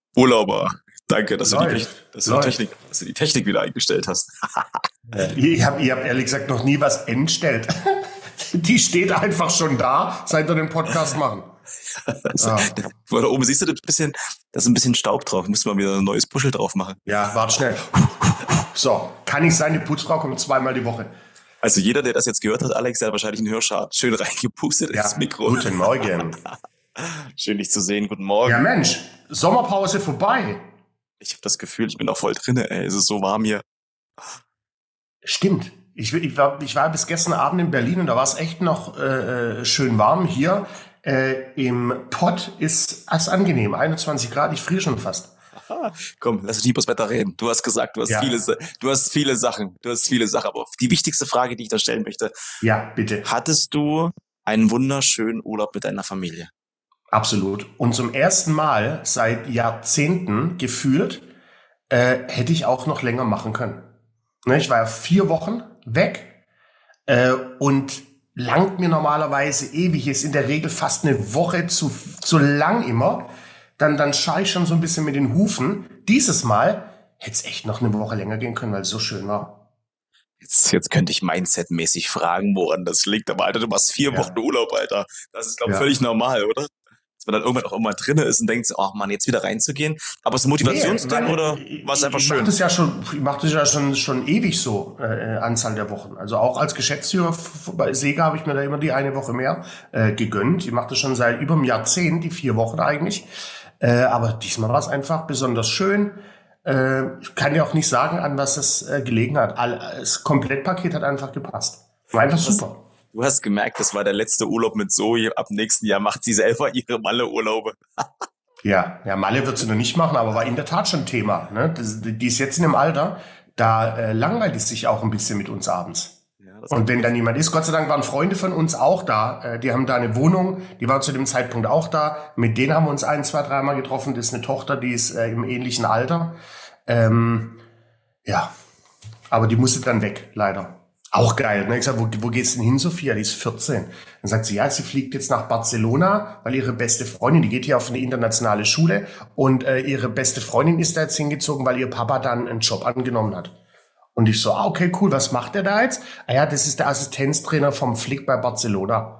Urlauber, danke, dass du Läuft, läuft. Dass du die Technik wieder eingestellt hast. Ihr habt ehrlich gesagt noch nie was entstellt. Die steht einfach schon da, seit wir den Podcast machen. Also, Ja, da oben siehst du da ist ein bisschen Staub drauf. Müssen wir wieder ein neues Puschel drauf machen. ja, warte schnell. So, kann nicht sein, die Putzfrau kommt zweimal die Woche. Also jeder, der das jetzt gehört hat, Alex, der hat wahrscheinlich einen Hörschaden schön reingepustet Ja, ins Mikro. guten Morgen. Schön, dich zu sehen. Guten Ja, Morgen. Mensch, Sommerpause vorbei. Ich habe das Gefühl, ich bin auch voll drinne. Ey. Es ist so warm hier. Stimmt. Ich war bis gestern Abend in Berlin und da war es echt noch schön warm. Hier im Pott ist es angenehm. 21 Grad, ich friere schon fast. Komm, lass uns nicht über das Wetter reden. Du hast gesagt, du hast Ja, viele Sachen. Aber die wichtigste Frage, die ich da stellen möchte, ja, bitte. hattest du einen wunderschönen Urlaub mit deiner Familie? Absolut. Und zum ersten Mal seit Jahrzehnten gefühlt hätte ich auch noch länger machen können. Ne, ich war ja 4 Wochen weg und langt mir normalerweise ewig, ist in der Regel fast eine Woche zu lang immer. Dann schaue ich schon so ein bisschen mit den Hufen. Dieses Mal hätte es echt noch eine Woche länger gehen können, weil es so schön war. Jetzt könnte ich mindsetmäßig fragen, woran das liegt. Aber Alter, du machst 4 Wochen Ja, Urlaub, Alter. Das ist, glaube ich, ja. völlig normal, oder? Dass man dann irgendwann auch immer drinne ist und denkt, so, ach man, jetzt wieder reinzugehen. Aber ist es ein Nee, Motivationsding weil oder war es einfach ich mache schön? das ja schon, schon ewig so, Anzahl der Wochen. Also auch als Geschäftsführer bei Sega habe ich mir da immer die eine Woche mehr gegönnt. Ich mache das schon seit über einem Jahrzehnt, die 4 Wochen eigentlich. Aber diesmal war es einfach besonders schön. Ich kann dir auch nicht sagen, an was es gelegen hat. Das Komplettpaket hat einfach gepasst. War einfach super. Du hast gemerkt, das war der letzte Urlaub mit Zoe. Ab nächsten Jahr macht sie selber ihre Malle-Urlaube. Ja, Malle wird sie noch nicht machen, aber war in der Tat schon Thema. Ne? Die ist jetzt in einem Alter, da langweilt es sich auch ein bisschen mit uns abends. Ja, das Und kann wenn ich. dann jemand ist, Gott sei Dank waren Freunde von uns auch da. Die haben da eine Wohnung, die war zu dem Zeitpunkt auch da. Mit denen haben wir uns 1, 2, 3 Mal getroffen. Das ist eine Tochter, die ist im ähnlichen Alter. Ja, aber die musste dann weg, leider. Auch geil. Ne? Ich sag, wo geht's denn hin, Sophia? Die ist 14. Dann sagt sie, ja, sie fliegt jetzt nach Barcelona, weil ihre beste Freundin, die geht hier auf eine internationale Schule und ihre beste Freundin ist da jetzt hingezogen, weil ihr Papa dann einen Job angenommen hat. Und ich so, okay, cool, was macht der da jetzt? Ah ja, das ist der Assistenztrainer vom Flick bei Barcelona.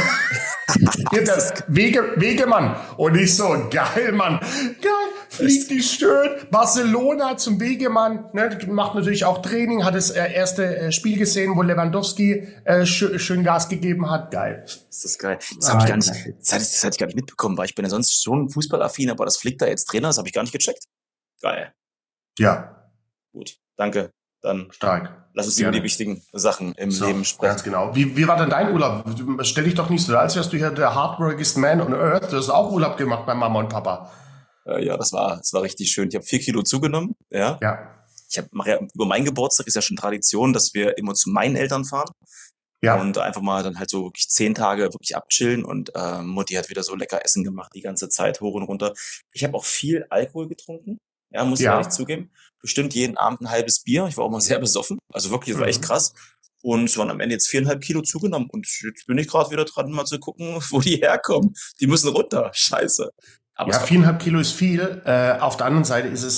Hier, der Wegemann. Und ich so, geil, Mann. Geil, fliegt die schön. Barcelona zum Wegemann. Ne, macht natürlich auch Training. Hat das erste Spiel gesehen, wo Lewandowski schön Gas gegeben hat. Geil. Das ist geil. Das habe ich gar nicht, Geil. das hatte ich gar nicht mitbekommen, weil ich bin ja sonst schon fußballaffin, aber das Flick da jetzt Trainer, das habe ich gar nicht gecheckt. Geil. Ja, Gut. Danke. Dann stark. lass uns über die Gerne. wichtigen Sachen im So, Leben sprechen. ganz genau. Wie war denn dein Urlaub? Stell dich doch nicht so, als wärst du hier der hardworkigst man on earth. Du hast auch Urlaub gemacht bei Mama und Papa. Ja, das war richtig schön. Ich habe 4 Kilo zugenommen. Ja. Ja, Mache ja über meinen Geburtstag ist ja schon Tradition, dass wir immer zu meinen Eltern fahren ja, und einfach mal dann halt so wirklich 10 Tage wirklich abchillen und Mutti hat wieder so lecker Essen gemacht die ganze Zeit hoch und runter. Ich habe auch viel Alkohol getrunken, ja, muss ich ehrlich ja. zugeben. Bestimmt jeden Abend ein halbes Bier. Ich war auch mal sehr besoffen, also wirklich, das war echt Mhm. krass. Und es waren am Ende jetzt 4,5 Kilo zugenommen und jetzt bin ich gerade wieder dran, mal zu gucken, wo die herkommen. Die müssen runter, scheiße. Aber Ja, es war 4,5 Kilo ist viel. Auf der anderen Seite ist es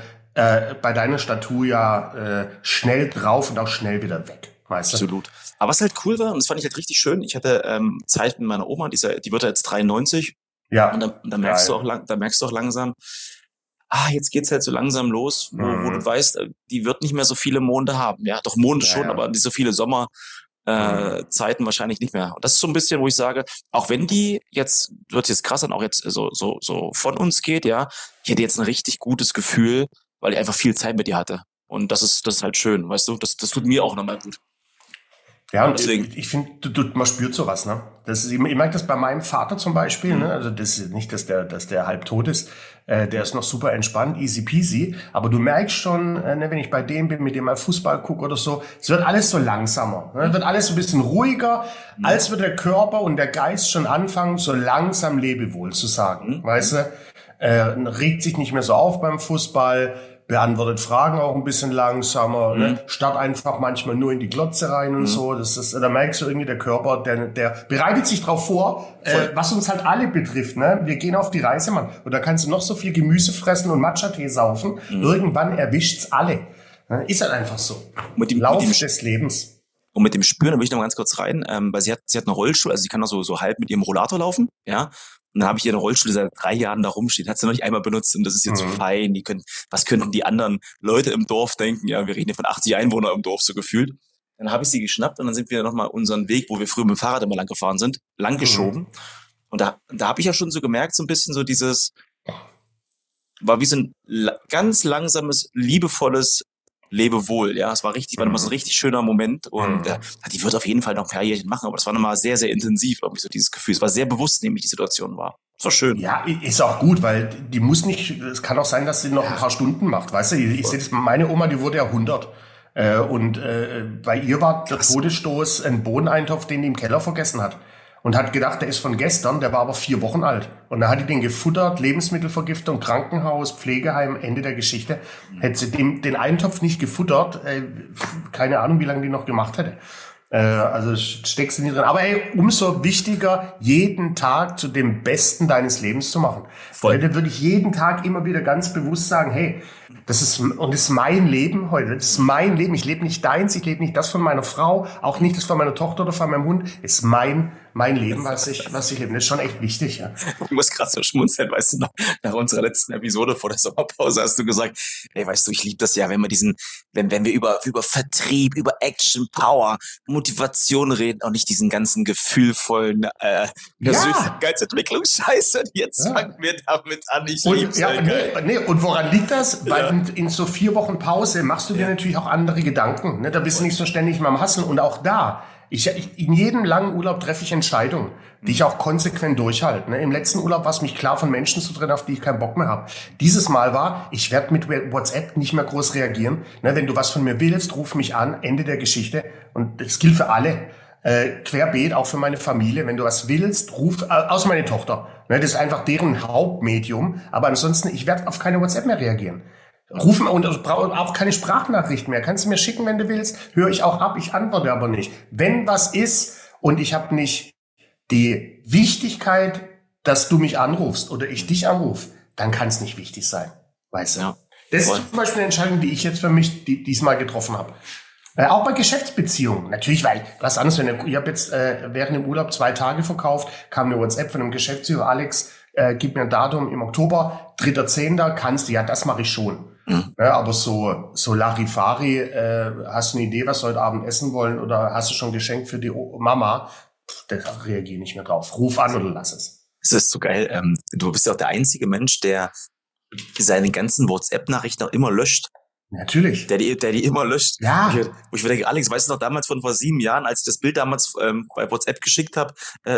bei deiner Statur ja schnell drauf und auch schnell wieder weg. Weißt du? absolut. Aber was halt cool war, und das fand ich halt richtig schön, ich hatte Zeit mit meiner Oma, die wird ja jetzt 93 und Ja, da merkst du auch geil. da merkst du auch langsam, jetzt geht's halt so langsam los, wo du Mhm. weißt, die wird nicht mehr so viele Monde haben. Ja, doch Monde Ja, schon, aber ja. nicht so viele Sommer Mhm. Zeiten wahrscheinlich nicht mehr. Und das ist so ein bisschen, wo ich sage, auch wenn die jetzt, wird jetzt krass dann auch jetzt so von uns geht, ja, ich hätte jetzt ein richtig gutes Gefühl, weil ich einfach viel Zeit mit ihr hatte. Und das ist halt schön, weißt du, das tut mir auch nochmal gut. Ja, Und und deswegen, ich finde, man spürt sowas, ne? Ich merke das bei meinem Vater zum Beispiel, ne? Also das ist nicht, dass der halb tot ist. Der ist noch super entspannt, easy peasy. Aber du merkst schon, ne, wenn ich bei dem bin, mit dem mal Fußball gucke oder so, es wird alles so langsamer. Ne? Es wird alles so ein bisschen ruhiger, als wird der Körper und der Geist schon anfangen, so langsam Lebewohl zu sagen. hm, hm, Weißt du? Regt sich nicht mehr so auf beim Fußball, beantwortet Fragen auch ein bisschen langsamer, ne? Starrt einfach manchmal nur in die Glotze rein und so. Da merkst du irgendwie, der Körper, der bereitet sich drauf vor, was uns halt alle betrifft, ne? Wir gehen auf die Reise, Mann. Und da kannst du noch so viel Gemüse fressen und Matcha-Tee saufen. Irgendwann erwischt's alle. Ne? Ist halt einfach so. Lauf des Lebens. Und mit dem Spüren, da will ich noch mal ganz kurz rein, weil sie hat einen Rollstuhl, also sie kann auch so halb mit ihrem Rollator laufen, ja. Und dann habe ich ihr eine Rollstuhl, die seit 3 Jahren da rumsteht, hat sie noch nicht einmal benutzt und das ist jetzt so fein. Was könnten die anderen Leute im Dorf denken? Ja, wir reden hier von 80 Einwohnern im Dorf so gefühlt. Dann habe ich sie geschnappt und dann sind wir nochmal unseren Weg, wo wir früher mit dem Fahrrad immer lang gefahren sind, lang geschoben. Und da habe ich ja schon so gemerkt, so ein bisschen so war wie so ein ganz langsames, liebevolles Lebewohl, ja, es war immer so ein richtig schöner Moment und die wird auf jeden Fall noch ein paar Jährchen machen, aber das war nochmal sehr, sehr intensiv, glaube ich, so dieses Gefühl. Es war sehr bewusst, nämlich die Situation war. Das war schön. Ja, ist auch gut, weil die muss nicht, es kann auch sein, dass sie noch ein paar Stunden macht, weißt du, ich sehe das, meine Oma, die wurde ja 100 und bei ihr war der Todesstoß ein Bohneneintopf, den die im Keller vergessen hat. Und hat gedacht, der ist von gestern, der war aber 4 Wochen alt. Und da hat die den gefuttert, Lebensmittelvergiftung, Krankenhaus, Pflegeheim, Ende der Geschichte. Hätte sie den Eintopf nicht gefuttert, keine Ahnung, wie lange die noch gemacht hätte. Also steckst du nie drin. Aber umso wichtiger, jeden Tag zu dem Besten deines Lebens zu machen. Voll. Da würde ich jeden Tag immer wieder ganz bewusst sagen, hey, das ist mein Leben heute. Das ist mein Leben. Ich lebe nicht deins, ich lebe nicht das von meiner Frau, auch nicht das von meiner Tochter oder von meinem Hund. Es ist mein Leben, was ich lebe. Das ist schon echt wichtig, ja. Ich muss gerade so schmunzeln, weißt du noch, nach unserer letzten Episode vor der Sommerpause hast du gesagt, ey, weißt du, ich liebe das ja, wenn wir über Vertrieb, über Action, Power, Motivation reden und nicht diesen ganzen gefühlvollen Persönlichkeitsentwicklungsscheiße. Jetzt fangen wir damit an. Ich lieb's. Und woran liegt das? Weil in so 4 Wochen Pause machst du dir natürlich auch andere Gedanken. Ne? Da bist du nicht so ständig mal am Hasseln. Und auch da, in jedem langen Urlaub treffe ich Entscheidungen, die ich auch konsequent durchhalte. Ne? Im letzten Urlaub war es mich klar, von Menschen zu trennen, auf die ich keinen Bock mehr habe. Dieses Mal war, ich werde mit WhatsApp nicht mehr groß reagieren. Ne? Wenn du was von mir willst, ruf mich an, Ende der Geschichte. Und das gilt für alle. Querbeet, auch für meine Familie. Wenn du was willst, außer meine Tochter. Ne? Das ist einfach deren Hauptmedium. Aber ansonsten, ich werde auf keine WhatsApp mehr reagieren. Rufen und brauche auch keine Sprachnachricht mehr. Kannst du mir schicken, wenn du willst. Höre ich auch ab, ich antworte aber nicht. Wenn was ist und ich habe nicht die Wichtigkeit, dass du mich anrufst oder ich dich anrufe, dann kann es nicht wichtig sein. Weißt du? Ja. Das ist zum Beispiel eine Entscheidung, die ich jetzt für mich diesmal getroffen habe. Auch bei Geschäftsbeziehungen. Natürlich, weil was anderes, ich habe jetzt während dem Urlaub 2 Tage verkauft, kam eine WhatsApp von einem Geschäftsführer, Alex, gib mir ein Datum im Oktober, 3.10. kannst du, ja, das mache ich schon. Ja, aber so Larifari, hast du eine Idee, was wir heute Abend essen wollen oder hast du schon geschenkt für die Mama? Da reagiere ich nicht mehr drauf. Ruf an oder lass es. Das ist so geil. Du bist ja auch der einzige Mensch, der seine ganzen WhatsApp-Nachrichten auch immer löscht. Natürlich. Der die immer löscht. Ja. Wo ich mir denke, Alex, weißt du noch damals von vor 7 Jahren, als ich das Bild damals bei WhatsApp geschickt habe,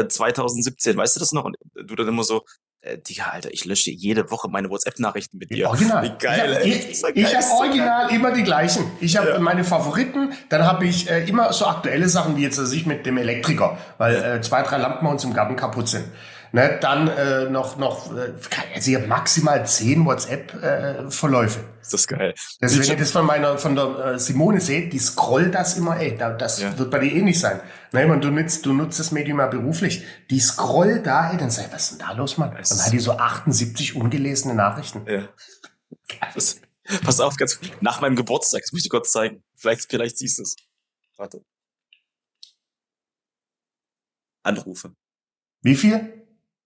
2017, weißt du das noch? Und du dann immer so, Digga, Alter, ich lösche jede Woche meine WhatsApp-Nachrichten mit dir. Original. Wie geil, ich habe original immer die gleichen. Ich habe meine Favoriten, dann habe ich immer so aktuelle Sachen, wie jetzt ich mit dem Elektriker, weil 2, 3 Lampen bei uns im Garten kaputt sind. Ne, dann also ich habe maximal 10 WhatsApp-Verläufe. Ist das geil. Also wenn ihr das von der Simone seht, die scrollt das immer, das wird bei dir eh nicht sein. Ne, du nutzt das Medium ja beruflich. Die scrollt da, dann sag ich, was ist denn da los, Mann? Dann hat die so 78 ungelesene Nachrichten. Ja. Pass auf, ganz nach meinem Geburtstag, das muss ich dir kurz zeigen. Vielleicht siehst du es. Warte. Anrufe. Wie viel?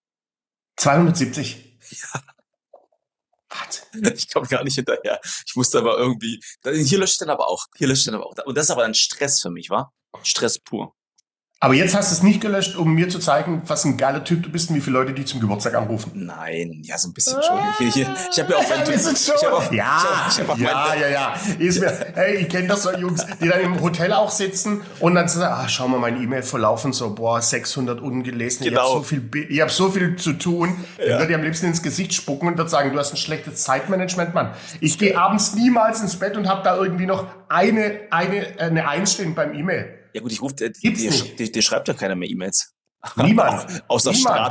270. Ja. Wahnsinn. Ich komme gar nicht hinterher. Ich musste aber irgendwie. Hier löscht dann aber auch. Und das ist aber dann Stress für mich, wa? Stress pur. Aber jetzt hast du es nicht gelöscht, um mir zu zeigen, was ein geiler Typ du bist und wie viele Leute die zum Geburtstag anrufen. Nein, ja, so ein bisschen schon. Ich habe ja auch ein bisschen schon. Ja. Ich kenne das so Jungs, die dann im Hotel auch sitzen und dann sagen, schau mal, mein E-Mail verlaufen so, 600 ungelesen. Genau. Ich habe so viel zu tun. Ja. Ich würde dir am liebsten ins Gesicht spucken und würde sagen, du hast ein schlechtes Zeitmanagement, Mann. Ich gehe abends niemals ins Bett und habe da irgendwie noch eine Einstellung beim E-Mail. Ja gut, ich rufe, dir schreibt ja keiner mehr E-Mails. Niemand.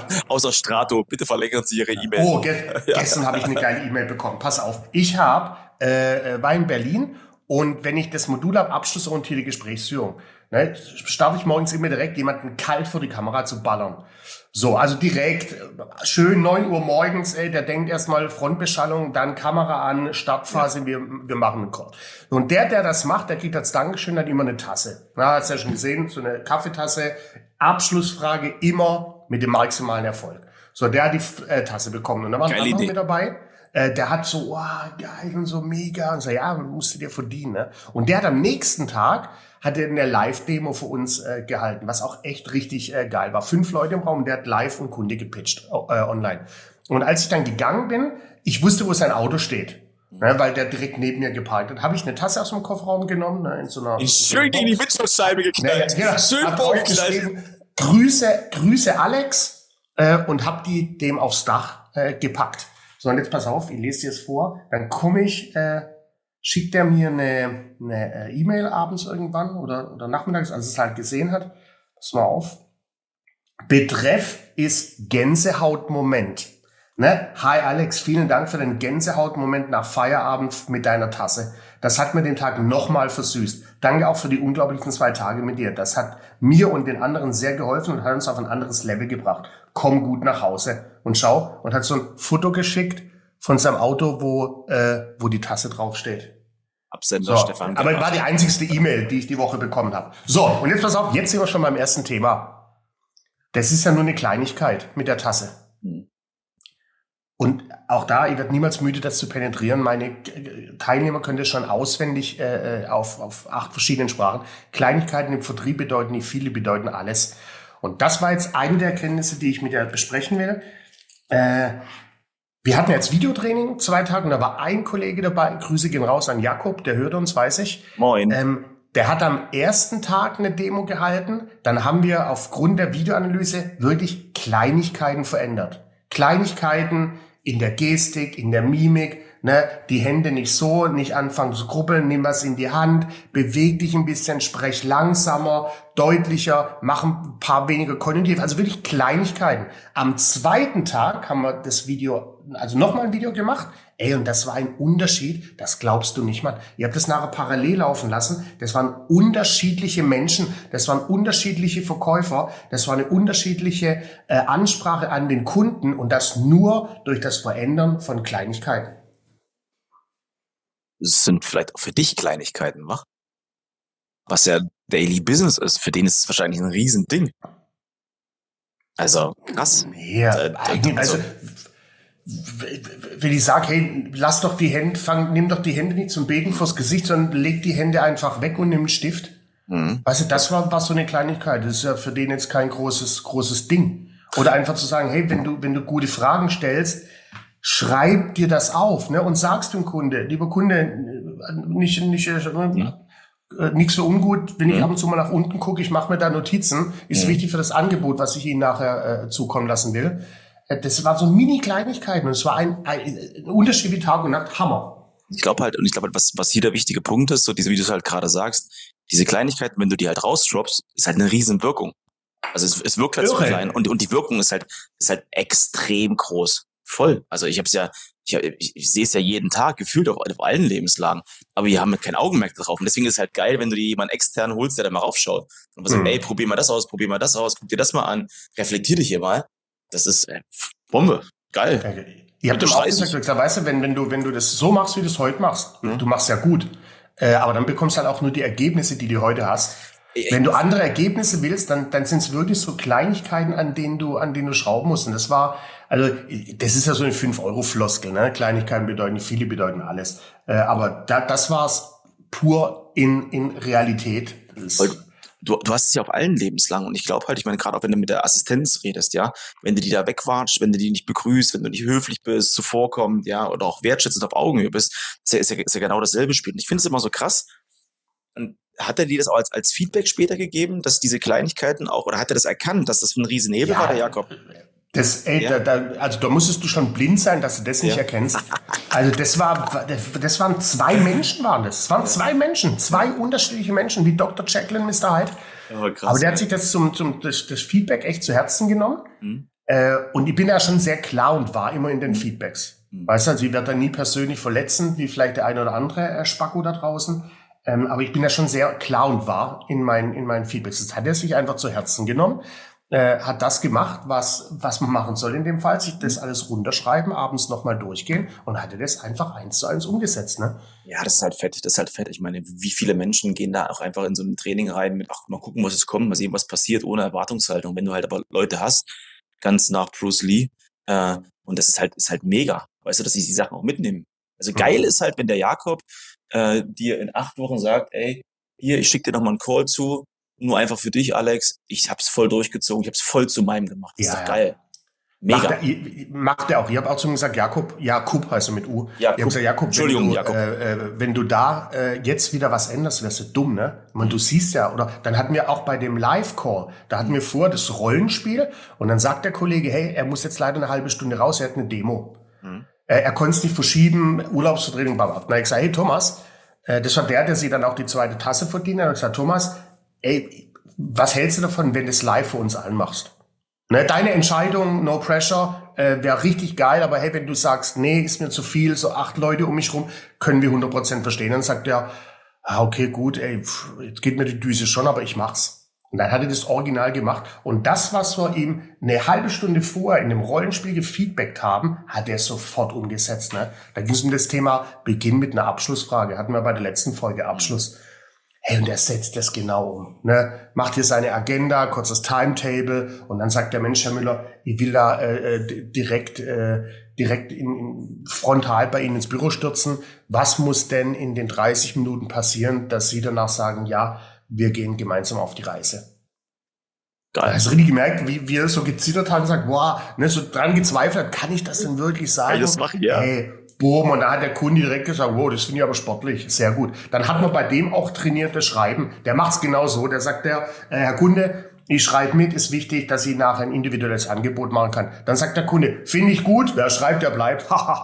Außer Strato. Bitte verlängern Sie Ihre E-Mail. Oh, gestern habe ich eine geile E-Mail bekommen. Pass auf. Ich habe war in Berlin. Und wenn ich das Modul habe, abschlussorientierte Gesprächsführung, ne, starte ich morgens immer direkt, jemanden kalt vor die Kamera zu ballern. So, also direkt, schön 9 Uhr morgens, der denkt erstmal Frontbeschallung, dann Kamera an, Startphase, wir machen einen Call. Und der das macht, der kriegt als Dankeschön dann immer eine Tasse. Na, hast du ja schon gesehen, so eine Kaffeetasse, Abschlussfrage immer mit dem maximalen Erfolg. So, der hat die Tasse bekommen. Und da waren andere mit dabei. Der hat so, geil und so mega. Und so, ja, musst du dir verdienen. Ne? Und der hat am nächsten Tag hat er eine Live-Demo für uns gehalten, was auch echt richtig geil war. 5 Leute im Raum, der hat live und Kunde gepitcht online. Und als ich dann gegangen bin, ich wusste, wo sein Auto steht. Ne, weil der direkt neben mir geparkt hat, habe ich eine Tasse aus dem Kofferraum genommen, ne, in so einer schön gegen die Windschutzscheibe geknallt. Schön vorgeschrieben. Grüße Alex und hab die dem aufs Dach gepackt. So, und jetzt pass auf, ich lese dir es vor. Dann komme ich, schickt er mir eine E-Mail abends irgendwann oder nachmittags, als es halt gesehen hat. Pass mal auf. Betreff ist Gänsehautmoment. Ne? Hi Alex, vielen Dank für den Gänsehautmoment nach Feierabend mit deiner Tasse. Das hat mir den Tag nochmal versüßt. Danke auch für die unglaublichen 2 Tage mit dir. Das hat mir und den anderen sehr geholfen und hat uns auf ein anderes Level gebracht. Komm gut nach Hause. Und schau, und hat so ein Foto geschickt von seinem Auto, wo die Tasse draufsteht. Absender so, Stefan. Aber war die einzigste E-Mail, die ich die Woche bekommen habe. So, und jetzt pass auf, jetzt sind wir schon beim ersten Thema. Das ist ja nur eine Kleinigkeit mit der Tasse. Und auch da, ich werde niemals müde, das zu penetrieren. Meine Teilnehmer können das schon auswendig auf 8 verschiedenen Sprachen. Kleinigkeiten im Vertrieb bedeuten nicht viele, bedeuten alles. Und das war jetzt eine der Erkenntnisse, die ich mit dir besprechen will. Wir hatten jetzt Videotraining 2 Tage und da war ein Kollege dabei. Grüße gehen raus an Jakob, der hört uns, weiß ich. Moin. Der hat am ersten Tag eine Demo gehalten. Dann haben wir aufgrund der Videoanalyse wirklich Kleinigkeiten verändert. Kleinigkeiten in der Gestik, in der Mimik, ne, die Hände nicht so, nicht anfangen zu grubbeln, nimm was in die Hand, beweg dich ein bisschen, sprech langsamer, deutlicher, mach ein paar weniger Konjunktiv, also wirklich Kleinigkeiten. Am zweiten Tag haben wir das Video, also nochmal ein Video gemacht, und das war ein Unterschied, das glaubst du nicht, Mann. Ihr habt das nachher parallel laufen lassen, das waren unterschiedliche Menschen, das waren unterschiedliche Verkäufer, das war eine unterschiedliche Ansprache an den Kunden und das nur durch das Verändern von Kleinigkeiten. Das sind vielleicht auch für dich Kleinigkeiten, wa? Was ja Daily Business ist, für den ist es wahrscheinlich ein Riesending. Also, krass. Ja, also, wenn ich sage, hey, lass doch die Hände, nimm doch die Hände nicht zum Beten vors Gesicht, sondern leg die Hände einfach weg und nimm einen Stift. Weißt du, das war so eine Kleinigkeit. Das ist ja für den jetzt kein großes Ding. Oder einfach zu sagen, hey, wenn du gute Fragen stellst, schreib dir das auf, ne, und sagst dem Kunde, lieber Kunde, nichts so ungut, wenn ich ab und zu mal nach unten gucke, ich mache mir da Notizen, ist wichtig für das Angebot, was ich Ihnen nachher zukommen lassen will. Das waren so Mini-Kleinigkeiten und es war ein Unterschied wie Tag und Nacht, Hammer. Ich glaube halt, was hier der wichtige Punkt ist, so diese, wie du es halt gerade sagst, diese Kleinigkeiten, wenn du die halt rausdroppst, ist halt eine riesen Wirkung. Also es wirkt halt so klein und die Wirkung ist halt extrem groß. Voll. Also ich sehe es ja jeden Tag, gefühlt auf allen Lebenslagen. Aber wir haben kein Augenmerk drauf. Und deswegen ist es halt geil, wenn du dir jemanden extern holst, der da mal raufschaut. Und sagt, ey, probier mal das aus, guck dir das mal an, reflektier dich hier mal. Das ist Bombe. Geil. Okay. Ihr habt doch auch gesagt, weißt du, wenn du das so machst, wie du es heute machst, du machst ja gut. Aber dann bekommst du halt auch nur die Ergebnisse, die du heute hast. Wenn du andere Ergebnisse willst, dann sind es wirklich so Kleinigkeiten, an denen du schrauben musst. Und das ist ja so eine 5-Euro-Floskel, ne? Kleinigkeiten bedeuten nicht, viele bedeuten alles. Aber das war's pur in Realität. Du hast es ja auf allen Lebenslagen und ich glaube halt, ich meine, gerade auch wenn du mit der Assistenz redest, ja, wenn du die da wegwatscht, wenn du die nicht begrüßt, wenn du nicht höflich bist, zuvorkommend, ja, oder auch wertschätzend auf Augenhöhe bist, ist ja genau dasselbe Spiel. Und ich finde es immer so krass. Und hat er dir das auch als Feedback später gegeben, dass diese Kleinigkeiten auch, oder hat er das erkannt, dass das ein Riesenhebel war, der Jakob? Da musstest du schon blind sein, dass du das nicht erkennst. Also das waren 2 Menschen, waren das. Es waren 2 Menschen, 2 unterschiedliche Menschen, wie Dr. Jekyll und Mr. Hyde. Oh, krass, aber der hat sich das das Feedback echt zu Herzen genommen. Und ich bin ja schon sehr klar und war immer in den Feedbacks. Weißt du, also ich werde da nie persönlich verletzen, wie vielleicht der eine oder andere Spacko da draußen. Aber ich bin da schon sehr klar und wahr in meinen Feedbacks. Das hat er sich einfach zu Herzen genommen, hat das gemacht, was man machen soll in dem Fall, sich das alles runterschreiben, abends nochmal durchgehen und hatte das einfach 1:1 umgesetzt, ne? Ja, das ist halt fett, das ist halt fett. Ich meine, wie viele Menschen gehen da auch einfach in so ein Training rein mit, ach, mal gucken, was es kommt, mal sehen, was passiert, ohne Erwartungshaltung. Wenn du halt aber Leute hast, ganz nach Bruce Lee, und das ist halt mega, weißt du, dass sie die Sachen auch mitnehmen. Also geil ist halt, wenn der Jakob dir in 8 Wochen sagt, ey, hier, ich schicke dir nochmal einen Call zu, nur einfach für dich, Alex, ich hab's voll durchgezogen, ich hab's voll zu meinem gemacht. Das ist doch geil. Mega. Macht er auch. Ich habe auch zu ihm gesagt, Jakub heißt er mit U. Jakub. Ich habe gesagt, Jakub, Entschuldigung, Jakub. Wenn du da jetzt wieder was änderst, wärst du dumm, ne? Ich meine, du siehst ja, oder dann hatten wir auch bei dem Live-Call, da hatten wir vor das Rollenspiel und dann sagt der Kollege, hey, er muss jetzt leider eine halbe Stunde raus, er hat eine Demo. Er konnte es nicht verschieben, Urlaubsvertretung, bla. Na, ich sage, hey Thomas, das war der sich dann auch die zweite Tasse verdient hat. Ich sage, Thomas, ey, was hältst du davon, wenn du es live für uns allen machst? Ne, deine Entscheidung, no pressure, wäre richtig geil, aber hey, wenn du sagst, nee, ist mir zu viel, so 8 Leute um mich rum, können wir 100% verstehen. Dann sagt er, okay, gut, ey, jetzt geht mir die Düse schon, aber ich mach's. Und dann hat er das Original gemacht. Und das, was wir ihm eine halbe Stunde vorher in dem Rollenspiel gefeedbackt haben, hat er sofort umgesetzt. Ne? Da ging es um das Thema Beginn mit einer Abschlussfrage. Hatten wir bei der letzten Folge Abschluss. Hey, und er setzt das genau um. Ne? Macht hier seine Agenda, kurzes Timetable. Und dann sagt der Mensch, Herr Müller, ich will da direkt in frontal bei Ihnen ins Büro stürzen. Was muss denn in den 30 Minuten passieren, dass Sie danach sagen, ja, wir gehen gemeinsam auf die Reise. Geil. Hast du richtig gemerkt, wie er so gezittert hat und sagt, boah, ne, so dran gezweifelt hat, kann ich das denn wirklich sagen? Kann ich das machen, ja. Hey, boom, und da hat der Kunde direkt gesagt, wow, das finde ich aber sportlich, sehr gut. Dann hat man bei dem auch trainiertes Schreiben. Der macht's genau so, der sagt Herr Kunde, ich schreibe mit, ist wichtig, dass ich nachher ein individuelles Angebot machen kann. Dann sagt der Kunde, finde ich gut, wer schreibt, der bleibt.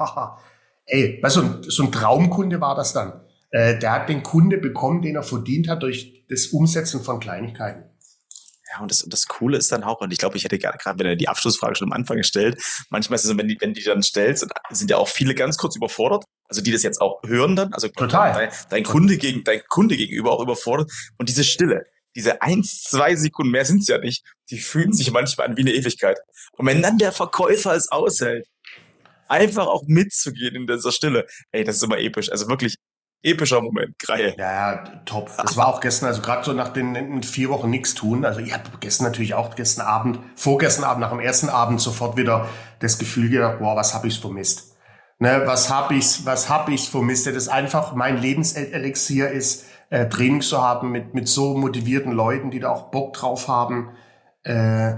Ey, weißt du, so ein Traumkunde war das dann. Der hat den Kunde bekommen, den er verdient hat, durch das Umsetzen von Kleinigkeiten. Ja, und das Coole ist dann auch, und ich glaube, ich hätte gerade, wenn er die Abschlussfrage schon am Anfang gestellt, manchmal ist es so, wenn die dann stellst, sind ja auch viele ganz kurz überfordert, also die das jetzt auch hören dann, also total. Dein Kunde gegenüber auch überfordert, und diese Stille, diese 1-2 Sekunden, mehr sind's ja nicht, die fühlen sich manchmal an wie eine Ewigkeit. Und wenn dann der Verkäufer es aushält, einfach auch mitzugehen in dieser Stille, ey, das ist immer episch, also wirklich epischer Moment, geil. Ja, top. Das war auch gestern, also gerade so nach den 4 Wochen nichts tun. Also ich habe gestern natürlich auch vorgestern Abend, nach dem ersten Abend sofort wieder das Gefühl gehabt, boah, was hab ich's vermisst? Ne, was hab ich's vermisst? Das einfach mein Lebenselixier ist, Training zu haben mit so motivierten Leuten, die da auch Bock drauf haben. Ja,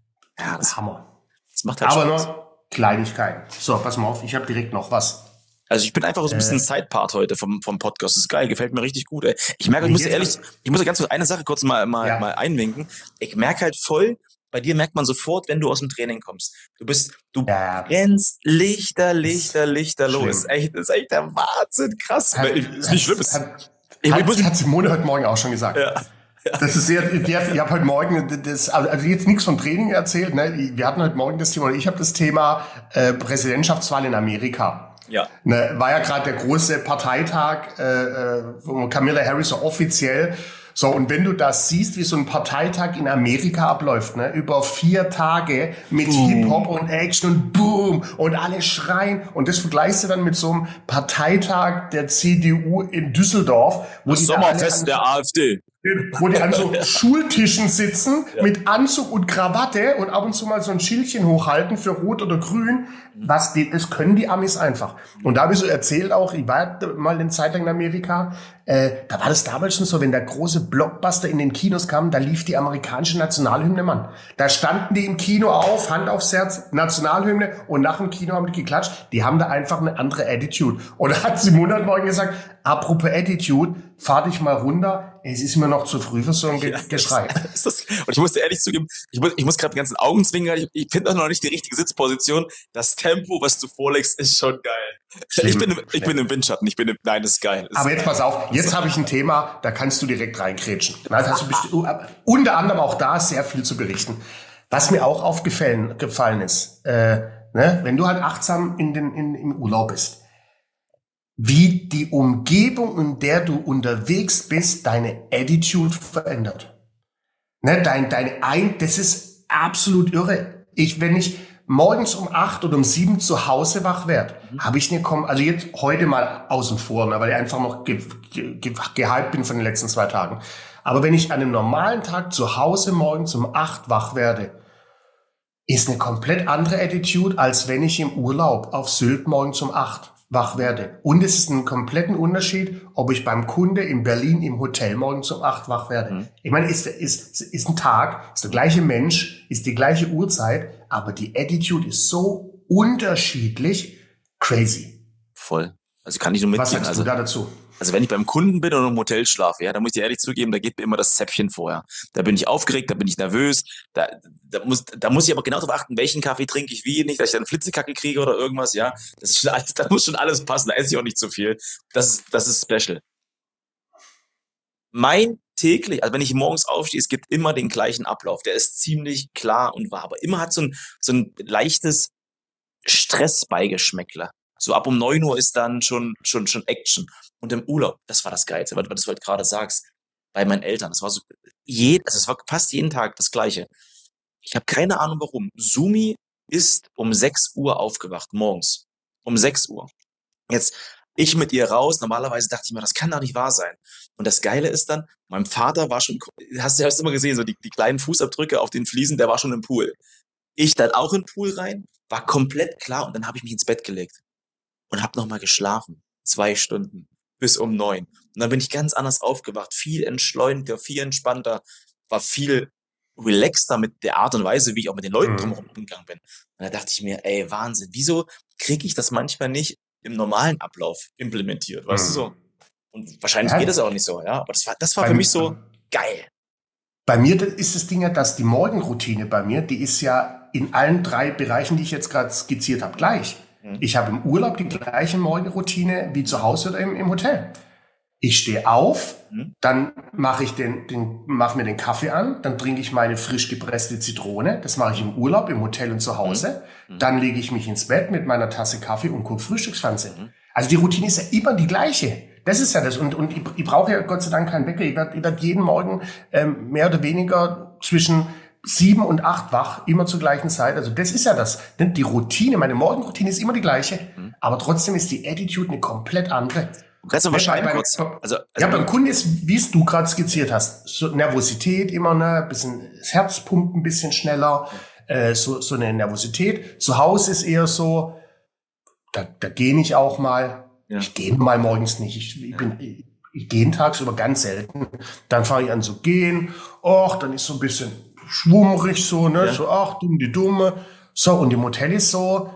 das Hammer. Das macht halt aber Spaß. noch Kleinigkeiten. So, pass mal auf, ich habe direkt noch was. Also ich bin einfach so ein bisschen Sidepart heute vom Podcast. Das ist geil, gefällt mir richtig gut. Ey. Ich merke, ich muss ganz kurz eine Sache kurz mal einwinken. Ich merke halt voll, bei dir merkt man sofort, wenn du aus dem Training kommst. Du brennst lichterloh. Das ist echt der Wahnsinn, krass. Ist nicht schlimm. Hat Simone heute Morgen auch schon gesagt. Ja. Das ist sehr, ich habe heute Morgen also jetzt nichts vom Training erzählt, ne? Wir hatten heute Morgen das Thema, oder ich habe das Thema Präsidentschaftswahl in Amerika. Ja. Ne, war ja gerade der große Parteitag von Kamala Harris so offiziell. So, und wenn du das siehst, wie so ein Parteitag in Amerika abläuft, ne, über 4 Tage mit Hip-Hop und Action und Boom und alle schreien, und das vergleichst du dann mit so einem Parteitag der CDU in Düsseldorf, wo das Sommerfest der AfD. Wo die an so Schultischen sitzen, mit Anzug und Krawatte und ab und zu mal so ein Schildchen hochhalten für Rot oder Grün. Das können die Amis einfach. Und da habe ich so erzählt auch, ich war mal eine Zeit lang in Amerika, da war das damals schon so, wenn der große Blockbuster in den Kinos kam, da lief die amerikanische Nationalhymne, Mann. Da standen die im Kino auf, Hand aufs Herz, Nationalhymne, und nach dem Kino haben die geklatscht. Die haben da einfach eine andere Attitude. Und da hat Simone heute Morgen gesagt, apropos Attitude, fahr dich mal runter, es ist mir noch zu früh für so ein Geschrei. Und ich musste ehrlich zugeben, ich muss gerade die ganzen Augen zwingen, ich finde auch noch nicht die richtige Sitzposition. Das Tempo, was du vorlegst, ist schon geil. Ich bin im Windschatten, nein, das ist geil. Aber jetzt pass auf, jetzt habe ich ein Thema, da kannst du direkt reinkrätschen. Da hast du unter anderem auch da sehr viel zu berichten. Was mir auch gefallen ist, ne, wenn du halt achtsam im Urlaub bist, wie die Umgebung, in der du unterwegs bist, deine Attitude verändert. Ne, das ist absolut irre. Wenn ich morgens um 8 oder um 7 zu Hause wach werde, habe ich also jetzt heute mal außen vor, ne, weil ich einfach noch gehypt bin von den letzten 2 Tagen. Aber wenn ich an einem normalen Tag zu Hause morgens um 8 wach werde, ist eine komplett andere Attitude, als wenn ich im Urlaub auf Sylt morgens um 8 wach werde. Und es ist ein kompletten Unterschied, ob ich beim Kunde in Berlin im Hotel morgens um 8 wach werde. Ich meine, ist ein Tag, ist der gleiche Mensch, ist die gleiche Uhrzeit, aber die Attitude ist so unterschiedlich, crazy. Voll. Also kann ich nur mitgehen. Was sagst du da dazu? Also wenn ich beim Kunden bin und im Hotel schlafe, ja, da muss ich dir ehrlich zugeben, da geht mir immer das Zäpfchen vorher. Da bin ich aufgeregt, da bin ich nervös, da muss ich aber genau darauf achten, welchen Kaffee trinke ich wie, nicht, dass ich dann Flitzekacke kriege oder irgendwas, ja. Das ist schon alles, da muss schon alles passen, da esse ich auch nicht zu viel. Das ist special. Also wenn ich morgens aufstehe, es gibt immer den gleichen Ablauf. Der ist ziemlich klar und wahr, aber immer hat so ein leichtes Stressbeigeschmäckler. So ab um 9 Uhr ist dann schon Action. Und im Urlaub, das war das Geilste, weil du das halt gerade sagst, bei meinen Eltern, das war also es war fast jeden Tag das Gleiche. Ich habe keine Ahnung warum. Sumi ist um 6 Uhr aufgewacht, morgens. Um 6 Uhr. Jetzt, ich mit ihr raus, normalerweise dachte ich mir, das kann doch nicht wahr sein. Und das Geile ist dann, mein Vater war schon, hast du immer gesehen, so die kleinen Fußabdrücke auf den Fliesen, der war schon im Pool. Ich dann auch in den Pool rein, war komplett klar und dann habe ich mich ins Bett gelegt und habe nochmal geschlafen. 2 Stunden bis um 9. Und dann bin ich ganz anders aufgewacht, viel entschleunigter, viel entspannter, war viel relaxter mit der Art und Weise, wie ich auch mit den Leuten drumherum umgegangen bin. Und da dachte ich mir, ey, Wahnsinn, wieso kriege ich das manchmal nicht im normalen Ablauf implementiert, weißt du so? Und wahrscheinlich geht das auch nicht so, ja. Aber das war für mich so geil. Bei mir ist das Ding ja, dass die Morgenroutine bei mir, die ist ja in allen 3 Bereichen, die ich jetzt gerade skizziert habe, gleich. Ich habe im Urlaub die gleiche Morgenroutine wie zu Hause oder im Hotel. Ich stehe auf, dann mache ich mach mir den Kaffee an, dann trinke ich meine frisch gepresste Zitrone. Das mache ich im Urlaub, im Hotel und zu Hause. Dann lege ich mich ins Bett mit meiner Tasse Kaffee und gucke Frühstücksfernsehen. Also die Routine ist ja immer die gleiche. Das ist ja das. Und ich brauche ja Gott sei Dank keinen Wecker. Ich werd jeden Morgen mehr oder weniger zwischen 7 und 8 wach, immer zur gleichen Zeit. Also das ist ja das. Die Routine, meine Morgenroutine ist immer die gleiche. Aber trotzdem ist die Attitude eine komplett andere. Du kannst aber beschreiben kurz. Beim Kunden ist, wie es du gerade skizziert hast, so Nervosität immer, ne, bisschen das Herz pumpt ein bisschen schneller, so eine Nervosität. Zu Hause ist eher so, da gehe ich auch mal. Ja. Ich gehe mal morgens nicht. Ich gehe tagsüber ganz selten. Dann fange ich an zu gehen. Dann ist so ein bisschen schwummrig so, ne, so, die Dumme. So, und im Hotel ist so,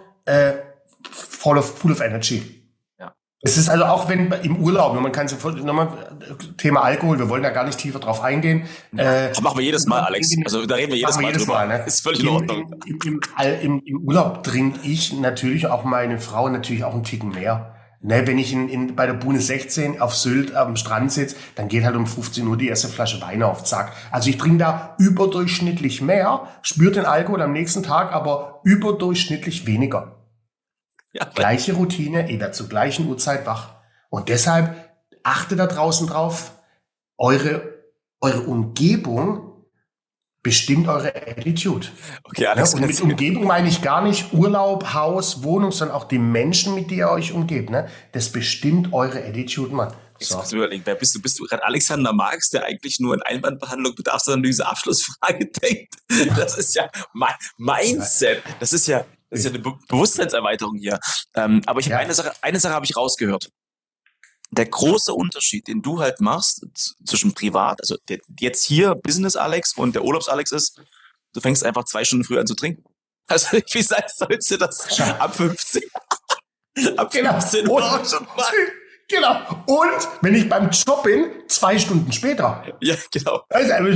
full of energy. Es ist also auch wenn im Urlaub, man kann nochmal Thema Alkohol, wir wollen da gar nicht tiefer drauf eingehen. Das machen wir jedes Mal, Alex. Also da reden wir jedes Mal drüber. Ne? Ist völlig in Ordnung. Im Urlaub trinke ich natürlich auch meine Frau natürlich auch einen Ticken mehr. Ne, wenn ich bei der Bune 16 auf Sylt am Strand sitze, dann geht halt um 15 Uhr die erste Flasche Wein auf, zack. Also ich trinke da überdurchschnittlich mehr, spüre den Alkohol am nächsten Tag, aber überdurchschnittlich weniger. Ja, gleiche Routine, ihr werdet zur gleichen Uhrzeit wach. Und deshalb achte da draußen drauf, eure Umgebung bestimmt eure Attitude. Okay, Alex, und mit Umgebung meine ich gar nicht Urlaub, Haus, Wohnung, sondern auch die Menschen, mit denen ihr euch umgebt. Ne? Das bestimmt eure Attitude, Mann. So. Jetzt überlegen, wer bist du? Bist du gerade Alexander Marx, der eigentlich nur in Einwandbehandlung, Bedarfsanalyse, Abschlussfrage denkt? Das ist ja Mindset. Das ist ja eine Bewusstseinserweiterung hier. Aber ich habe eine Sache habe ich rausgehört. Der große Unterschied, den du halt machst zwischen privat, also jetzt hier Business Alex und der Urlaubs Alex ist, du fängst einfach 2 Stunden früher an zu trinken. Also wie sollst du das ab 15? Ab 15 Uhr schon machen? Genau. Und wenn ich beim Job bin, 2 Stunden später. Ja, genau.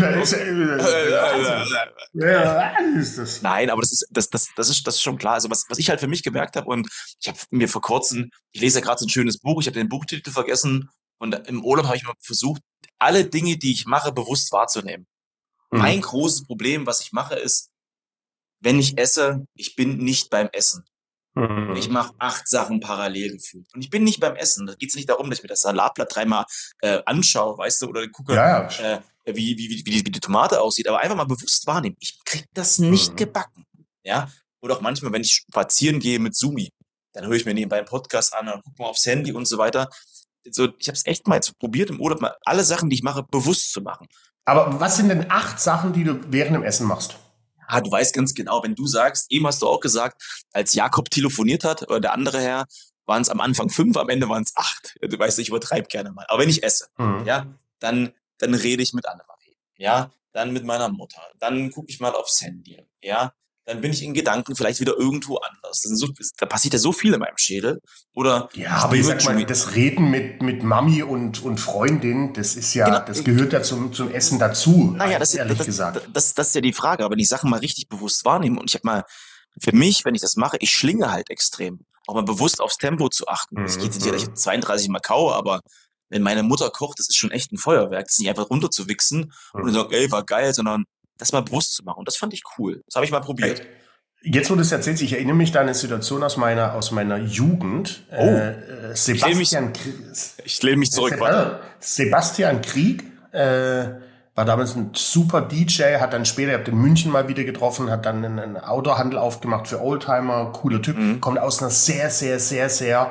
Nein, aber das ist schon klar. Also was ich halt für mich gemerkt habe, und ich habe mir vor kurzem, ich lese ja gerade so ein schönes Buch, ich habe den Buchtitel vergessen, und im Urlaub habe ich mal versucht, alle Dinge, die ich mache, bewusst wahrzunehmen. Mein großes Problem, was ich mache, ist, wenn ich esse, ich bin nicht beim Essen. Ich Mhm. mache 8 Sachen parallel gefühlt. Und ich bin nicht beim Essen. Da geht es nicht darum, dass ich mir das Salatblatt dreimal anschaue, weißt du, oder gucke, Ja, ja. wie die Tomate aussieht. Aber einfach mal bewusst wahrnehmen. Ich krieg das nicht Mhm. gebacken. Ja. Oder auch manchmal, wenn ich spazieren gehe mit Sumi, dann höre ich mir nebenbei einen Podcast an und gucke mal aufs Handy und so weiter. So, ich habe es echt mal jetzt probiert, im Urlaub mal alle Sachen, die ich mache, bewusst zu machen. Aber was sind denn 8 Sachen, die du während dem Essen machst? Ah, du weißt ganz genau, wenn du sagst, eben hast du auch gesagt, als Jakob telefoniert hat, oder der andere Herr, waren es am Anfang 5, am Ende waren es 8. Du weißt, ich übertreibe gerne mal. Aber wenn ich esse, Mhm. ja, dann rede ich mit Annemarie, ja, dann mit meiner Mutter, dann gucke ich mal aufs Handy, ja, dann bin ich in Gedanken vielleicht wieder irgendwo anders. Da passiert ja so viel in meinem Schädel. Oder Ja, ich aber spiele ich sag wirklich schon mal, mit, das Reden mit Mami und Freundin, das ist ja, genau, das gehört ja zum Essen dazu, naja, ehrlich gesagt. das ist ja die Frage. Aber wenn ich Sachen mal richtig bewusst wahrnehme und ich habe mal für mich, wenn ich das mache, ich schlinge halt extrem. Auch mal bewusst aufs Tempo zu achten. Es geht Mhm. nicht, dass ich Mhm. 32 Mal kaue, aber wenn meine Mutter kocht, das ist schon echt ein Feuerwerk. Das ist nicht einfach runterzuwichsen und dann Mhm. sagen, ey, war geil, sondern das mal bewusst zu machen. Und das fand ich cool. Das habe ich mal Ey, probiert. jetzt, wo du es erzählst, ich erinnere mich da an eine Situation aus meiner Jugend. Oh, ich lehne mich, ich lehne mich zurück, warte. Sebastian Krieg war damals ein super DJ, hat dann später, ich habe den in München mal wieder getroffen, hat dann einen Outdoor-Handel aufgemacht für Oldtimer, cooler Typ, Mhm. kommt aus einer sehr, sehr, sehr, sehr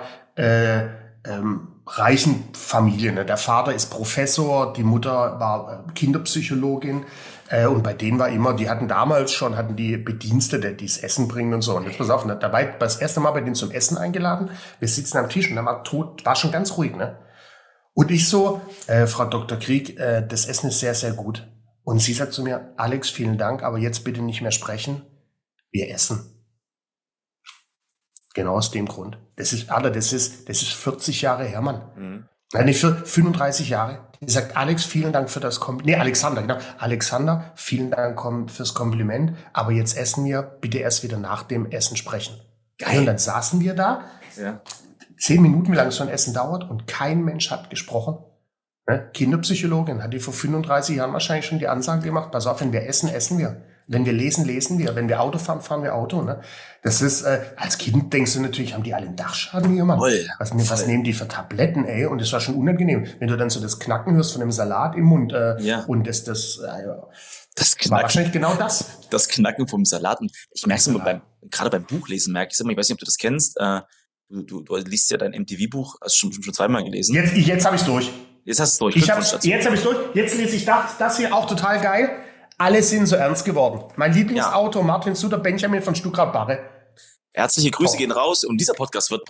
reichen Familie. Ne? Der Vater ist Professor, die Mutter war Kinderpsychologin. Und bei denen war immer, die hatten damals schon, hatten die Bedienstete, die das Essen bringen und so. Und jetzt pass auf, ne, dabei das erste Mal bei denen zum Essen eingeladen. Wir sitzen am Tisch und dann war schon ganz ruhig, ne? Und ich so, Frau Dr. Krieg, das Essen ist sehr, sehr gut. Und sie sagt zu mir, Alex, vielen Dank, aber jetzt bitte nicht mehr sprechen. Wir essen. Genau aus dem Grund. Das ist 40 Jahre her, Mann. Mhm. Nein, nicht für 35 Jahre. Die sagt, Alex, vielen Dank für das Kompliment. Nee, Alexander, genau. Alexander, vielen Dank fürs Kompliment. Aber jetzt essen wir, bitte erst wieder nach dem Essen sprechen. Hey, und Geil. dann saßen wir da, Ja. 10 Minuten, wie lange so ein Essen dauert, und kein Mensch hat gesprochen. Ne? Kinderpsychologin hat die vor 35 Jahren wahrscheinlich schon die Ansage gemacht, pass auf, wenn wir essen, essen wir. Wenn wir lesen, lesen wir. Wenn wir Auto fahren, fahren wir Auto. Ne? Das ist, als Kind denkst du natürlich, haben die alle einen Dachschaden hier, Mann. Voll, Was voll. nehmen die für Tabletten, ey? Und das war schon unangenehm. Wenn du dann so das Knacken hörst von dem Salat im Mund, Ja. und das Das war Knacken. wahrscheinlich genau das. Das Knacken vom Salat. Und ich merke es immer Salat. gerade beim Buchlesen merke ich es immer, ich weiß nicht, ob du das kennst, du liest ja dein MTV-Buch, hast du schon zweimal gelesen. Jetzt habe ich es durch. Jetzt hast du es durch. Glückwunsch dazu. Jetzt habe ich durch. Jetzt lese ich das hier auch total geil. Alle sind so ernst geworden. Mein Lieblingsautor Martin Suter, Benjamin von Stuttgart-Barre. Herzliche Grüße Oh. gehen raus und dieser Podcast wird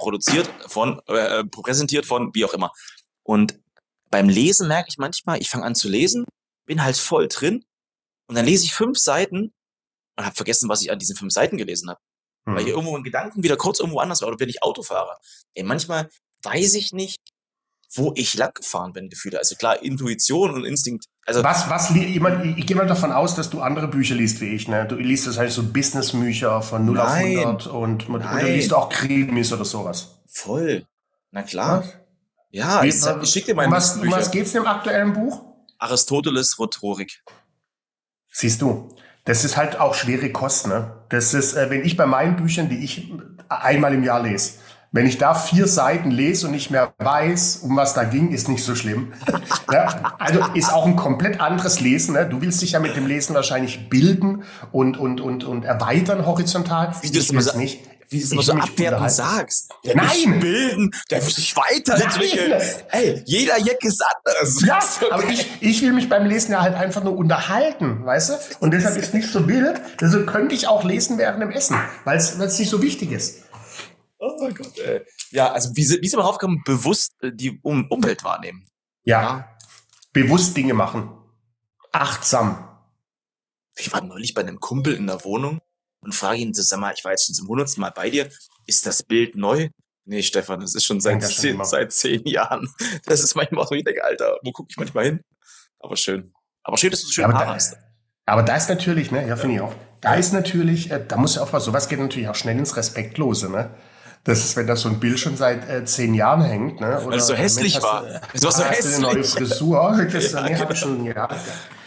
präsentiert von wie auch immer. Und beim Lesen merke ich manchmal, ich fange an zu lesen, bin halt voll drin und dann lese ich 5 Seiten und habe vergessen, was ich an diesen 5 Seiten gelesen habe. Weil ich irgendwo in Gedanken wieder kurz irgendwo anders war oder wenn ich Auto fahre. Ey, manchmal weiß ich nicht, wo ich lang gefahren bin, Gefühle. Also klar, Intuition und Instinkt. Also Ich gehe mal davon aus, dass du andere Bücher liest wie ich. Ne? Du liest das halt so Business-Bücher von 0 auf 100 oder liest du auch Krimis oder sowas. voll. Na klar. Was? Ja, ich schicke dir meine nächsten Um was Bücher. geht's in dem aktuellen Buch? Aristoteles Rhetorik. Siehst du, das ist halt auch schwere Kost, ne? Das ist, wenn ich bei meinen Büchern, die ich einmal im Jahr lese, wenn ich da 4 Seiten lese und nicht mehr weiß, um was da ging, ist nicht so schlimm. Ja, also ist auch ein komplett anderes Lesen. Ne? Du willst dich ja mit dem Lesen wahrscheinlich bilden und erweitern horizontal. Wie du es immer so abwertend sagst. Der Nein! will sich bilden, der will sich weiterentwickeln. Nein! Ey, jeder Jack ist anders. Ja, So aber geil. ich will mich beim Lesen ja halt einfach nur unterhalten, weißt du? Und deshalb ist nicht so wild. Also könnte ich auch lesen während dem Essen, weil es nicht so wichtig ist. Oh mein Gott, ey. Ja, also wie sie darauf kommen, bewusst die Umwelt wahrnehmen. Ja, bewusst Dinge machen. Achtsam. Ich war neulich bei einem Kumpel in der Wohnung und frage ihn, sag mal, ich war jetzt schon zum 100. Mal bei dir, ist das Bild neu? Nee, Stefan, das ist schon seit 10 Jahren. Das ist manchmal auch so, ich denke, Alter, wo gucke ich manchmal hin? Aber schön. Aber schön, dass du so schön Haare hast. Aber da ist natürlich, ne, ja, finde ich auch. Da ist natürlich, da muss ja aufpassen, sowas geht natürlich auch schnell ins Respektlose, ne? Das ist, wenn da so ein Bild schon seit 10 Jahren hängt, ne? Oder weil es so hässlich war. Es war so hast du eine neue hässlich. Frisur. Das Ja, nee, hab genau. ich schon, ja.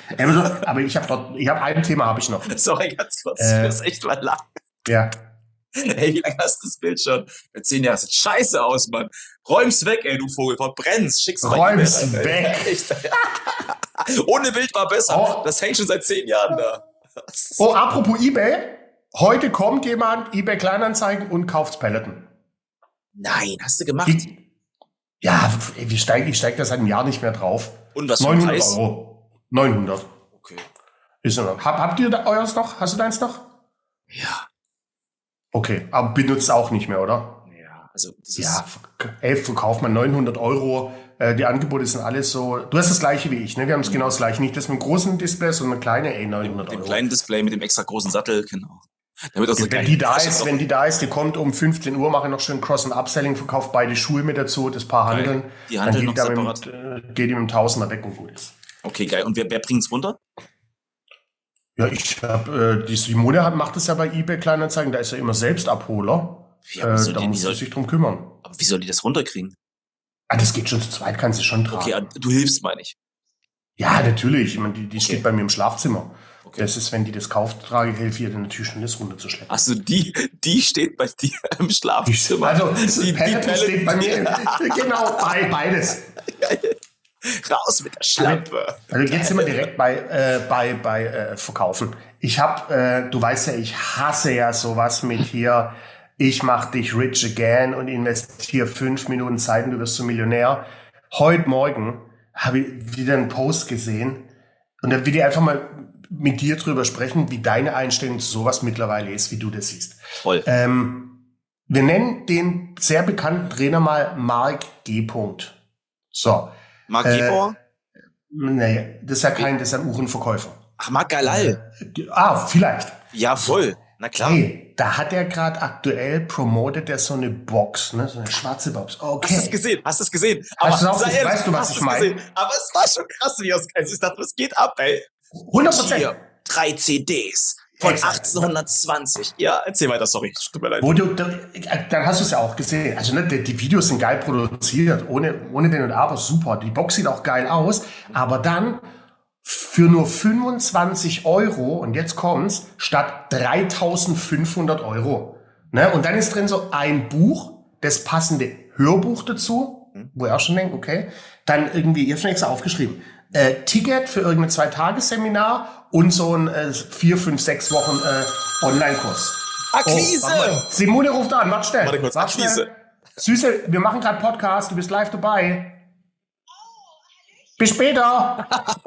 Aber ich habe ein Thema habe ich noch. Sorry, ganz kurz, ich muss echt mal lachen. Ja. Ey, wie lange hast du das Bild schon? Mit 10 Jahren, das sieht scheiße aus, Mann. Räum's weg, ey, du Vogel, verbrennst, schick's mal Räum's E-Mail rein, weg. Echt. Ohne Bild war besser. Oh. Das hängt schon seit 10 Jahren da. Oh, apropos eBay. Heute kommt jemand, eBay Kleinanzeigen und kauft Peloton. Nein, hast du gemacht? Ich steig da seit einem Jahr nicht mehr drauf. Und was für 900 Preis? Euro. 900. Okay. Ist noch. Habt ihr eures noch? Hast du deins noch? Ja. Okay, aber benutzt auch nicht mehr, oder? Ja, also das ist... Ja, verkauft man 900 Euro. Die Angebote sind alles so. Du hast das gleiche wie ich, ne? Wir haben es genau das gleiche. Nicht das mit dem großen Display, sondern eine kleine 900 Mit dem Euro. kleinen Display, mit dem extra großen Sattel, genau. Damit Wenn die da ist, die kommt um 15 Uhr, mache noch schön Cross- und Upselling, verkauft beide Schuhe mit dazu, das Paar Handeln. Die handeln noch separat. Geht die mit dem Tausender weg und gut ist. Okay, geil. Und wer bringt's runter? Ja, ich habe, die Simone macht das ja bei eBay Kleinanzeigen, da ist ja immer Selbstabholer. Ja, aber Da muss sie sich drum kümmern. Aber wie soll die das runterkriegen? Das geht schon zu zweit, kann sie schon tragen. Okay, du hilfst, meine ich. Ja, natürlich. Ich meine, die Okay. steht bei mir im Schlafzimmer. Okay. Das ist, wenn die das kauft, trage ich, helfe ihr dann natürlich schon, das runterzuschleppen. Achso, die steht bei dir im Schlafzimmer. Also, die Peloton steht bei mir, genau, beides. Raus mit der Schlampe. Also jetzt sind wir direkt bei Verkaufen. Ich habe, du weißt ja, ich hasse ja sowas mit hier, ich mach dich rich again und investiere 5 Minuten Zeit und du wirst zum Millionär. Heute Morgen habe ich wieder einen Post gesehen und da will ich einfach mal mit dir drüber sprechen, wie deine Einstellung zu sowas mittlerweile ist, wie du das siehst. Voll. Wir nennen den sehr bekannten Trainer mal Mark G. So. Marc Gebauer? Nee, das ist ja das ist ein Uhrenverkäufer. Ach, Marc Galal. Vielleicht. Ja, voll. Na klar. Hey, da hat er gerade aktuell promotet, der so eine Box, ne, so eine schwarze Box. Okay. Hast du es gesehen? Hast du auch, sei ehrlich, weißt du, was hast ich du's meine? gesehen? Aber es war schon krass, wie es ist. Ich dachte, was geht ab, ey? 100%. Hier, 3 CDs von Exakt. 1820. Ja, erzähl weiter, sorry. Tut mir leid. Dann hast du es ja auch gesehen. Also ne, die Videos sind geil produziert, ohne Wenn und Aber, super. Die Box sieht auch geil aus, aber dann für nur 25 Euro, und jetzt kommt's, statt 3.500 Euro. Ne? Und dann ist drin so ein Buch, das passende Hörbuch dazu, wo ich auch schon denke, okay. Dann irgendwie, ich habe schon extra aufgeschrieben, Ticket für irgendein 2-Tages-Seminar und so ein 4, 5, 6 Wochen Online-Kurs. Akquise! Oh, Simone ruft an, warte schnell. Warte kurz, Akquise. Süße, wir machen gerade Podcast, du bist live dabei. Bis später.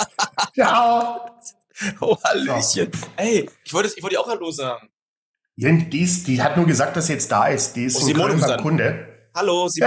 Ciao. Oh, Hallöchen. Ey, ich wollte dir auch Hallo sagen. Die hat nur gesagt, dass sie jetzt da ist. Die ist in Simone Köln ruft beim an. Kunde. Hallo, sie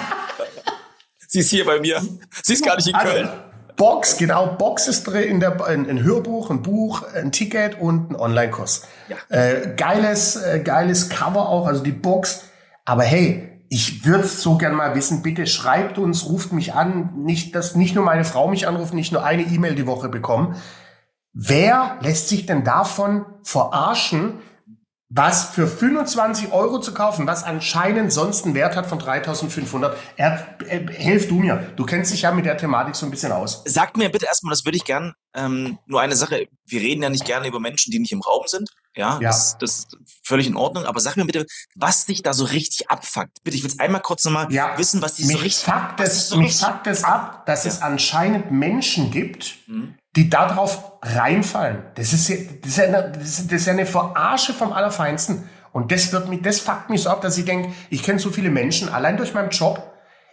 ist hier bei mir. Sie ist gar nicht in Köln. Box, genau. Box ist drin, ein Hörbuch, ein Buch, ein Ticket und ein Online-Kurs. Ja. Geiles Cover auch, also die Box. Aber hey, ich würde so gern mal wissen, bitte schreibt uns, ruft mich an. Nicht, dass nicht nur meine Frau mich anruft, nicht nur eine E-Mail die Woche bekommen. Wer lässt sich denn davon verarschen, was für 25 Euro zu kaufen, was anscheinend sonst einen Wert hat von 3.500. Hilf du mir. Du kennst dich ja mit der Thematik so ein bisschen aus. Sag mir bitte erstmal, das würde ich gern, nur eine Sache, wir reden ja nicht gerne über Menschen, die nicht im Raum sind. Ja. Das ist völlig in Ordnung. Aber sag mir bitte, was dich da so richtig abfuckt. Bitte, ich will es einmal kurz nochmal wissen, was dich so richtig... Mich fuckt es ab, dass es anscheinend Menschen gibt, die darauf reinfallen. Das ist ja eine Verarsche vom Allerfeinsten. Und das fuckt mich so ab, dass ich denke, ich kenne so viele Menschen, allein durch meinen Job,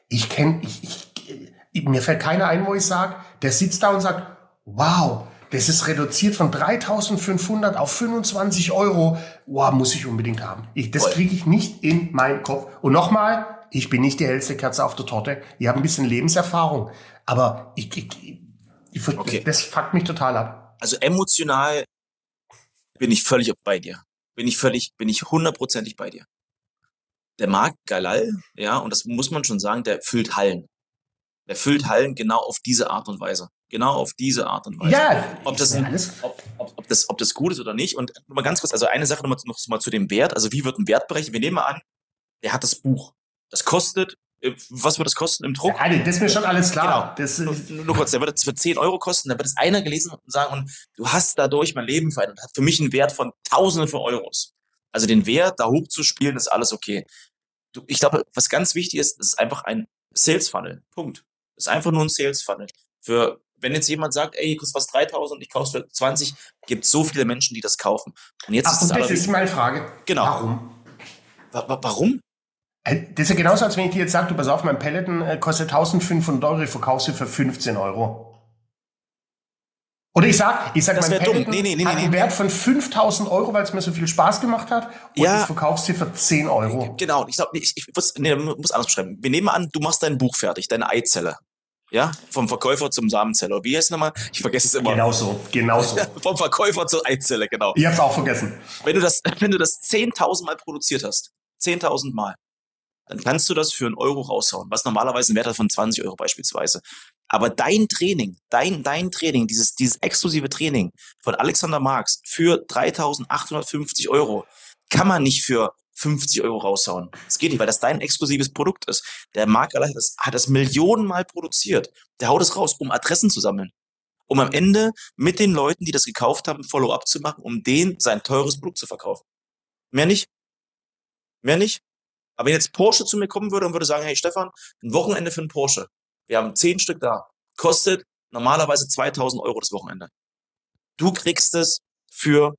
mir fällt keiner ein, wo ich sage, der sitzt da und sagt, wow, das ist reduziert von 3.500 auf 25 Euro. Wow, muss ich unbedingt haben. Das kriege ich nicht in meinen Kopf. Und nochmal, ich bin nicht die hellste Kerze auf der Torte. Ich habe ein bisschen Lebenserfahrung. Aber das fuckt mich total ab. Also emotional bin ich völlig bei dir. Bin ich 100%ig bei dir. Der Marc Galal, ja, und das muss man schon sagen, der füllt Hallen. Der füllt Hallen genau auf diese Art und Weise. Genau auf diese Art und Weise. Ja, ob das gut ist oder nicht. Und mal ganz kurz, also eine Sache noch mal zu dem Wert. Also wie wird ein Wert berechnet? Wir nehmen mal an, der hat das Buch. Das kostet Was wird das kosten im Druck? Ja, das ist mir schon alles klar. Genau. Das, Nur kurz, der wird es für 10 Euro kosten, da wird es einer gelesen und sagen, und du hast dadurch mein Leben verändert. Hat für mich einen Wert von Tausenden von Euros. Also den Wert da hochzuspielen, ist alles okay. Ich glaube, was ganz wichtig ist, ist einfach ein Sales Funnel. Punkt. Das ist einfach nur ein Sales Funnel. Wenn jetzt jemand sagt, ey, kostet was 3.000, ich kaufe für 20, gibt es so viele Menschen, die das kaufen. Und jetzt und das ist meine Frage. Genau. Warum? Warum? Das ist ja genauso, als wenn ich dir jetzt sage, du pass auf, mein Peloton kostet 1.500 Euro, ich verkaufe sie für 15 Euro. Oder ich sag mein Peloton hat einen Wert von 5.000 Euro, weil es mir so viel Spaß gemacht hat, und ich verkaufe sie für 10 Euro. Genau, ich glaube, ich muss anders beschreiben. Wir nehmen an, du machst dein Buch fertig, deine Eizelle. Ja, vom Verkäufer zum Samenzeller. Wie heißt es nochmal? Ich vergesse es immer. Genau so. Vom Verkäufer zur Eizelle, genau. Ich hab's auch vergessen. Wenn du das 10.000 Mal produziert hast, 10.000 Mal, dann kannst du das für 1 Euro raushauen, was normalerweise ein Wert hat von 20 Euro beispielsweise. Aber dein Training, dein Training, dieses exklusive Training von Alexander Marx für 3.850 Euro, kann man nicht für 50 Euro raushauen. Das geht nicht, weil das dein exklusives Produkt ist. Der Marc hat das Millionenmal produziert. Der haut es raus, um Adressen zu sammeln. Um am Ende mit den Leuten, die das gekauft haben, Follow-up zu machen, um denen sein teures Produkt zu verkaufen. Mehr nicht. Mehr nicht. Aber wenn jetzt Porsche zu mir kommen würde und würde sagen, hey Stefan, ein Wochenende für einen Porsche. Wir haben 10 Stück da. Kostet normalerweise 2.000 Euro das Wochenende. Du kriegst es für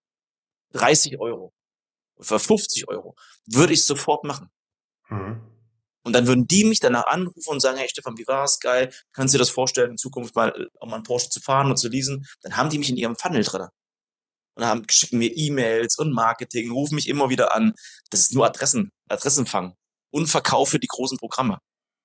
30 Euro. Für 50 Euro. Würde ich sofort machen. Mhm. Und dann würden die mich danach anrufen und sagen, hey Stefan, wie war's? Geil. Kannst du dir das vorstellen, in Zukunft mal einen Porsche zu fahren und zu leasen? Dann haben die mich in ihrem Funnel drin. Und schicken mir E-Mails und Marketing, rufen mich immer wieder an. Das ist nur Adressenfang und verkaufe die großen Programme.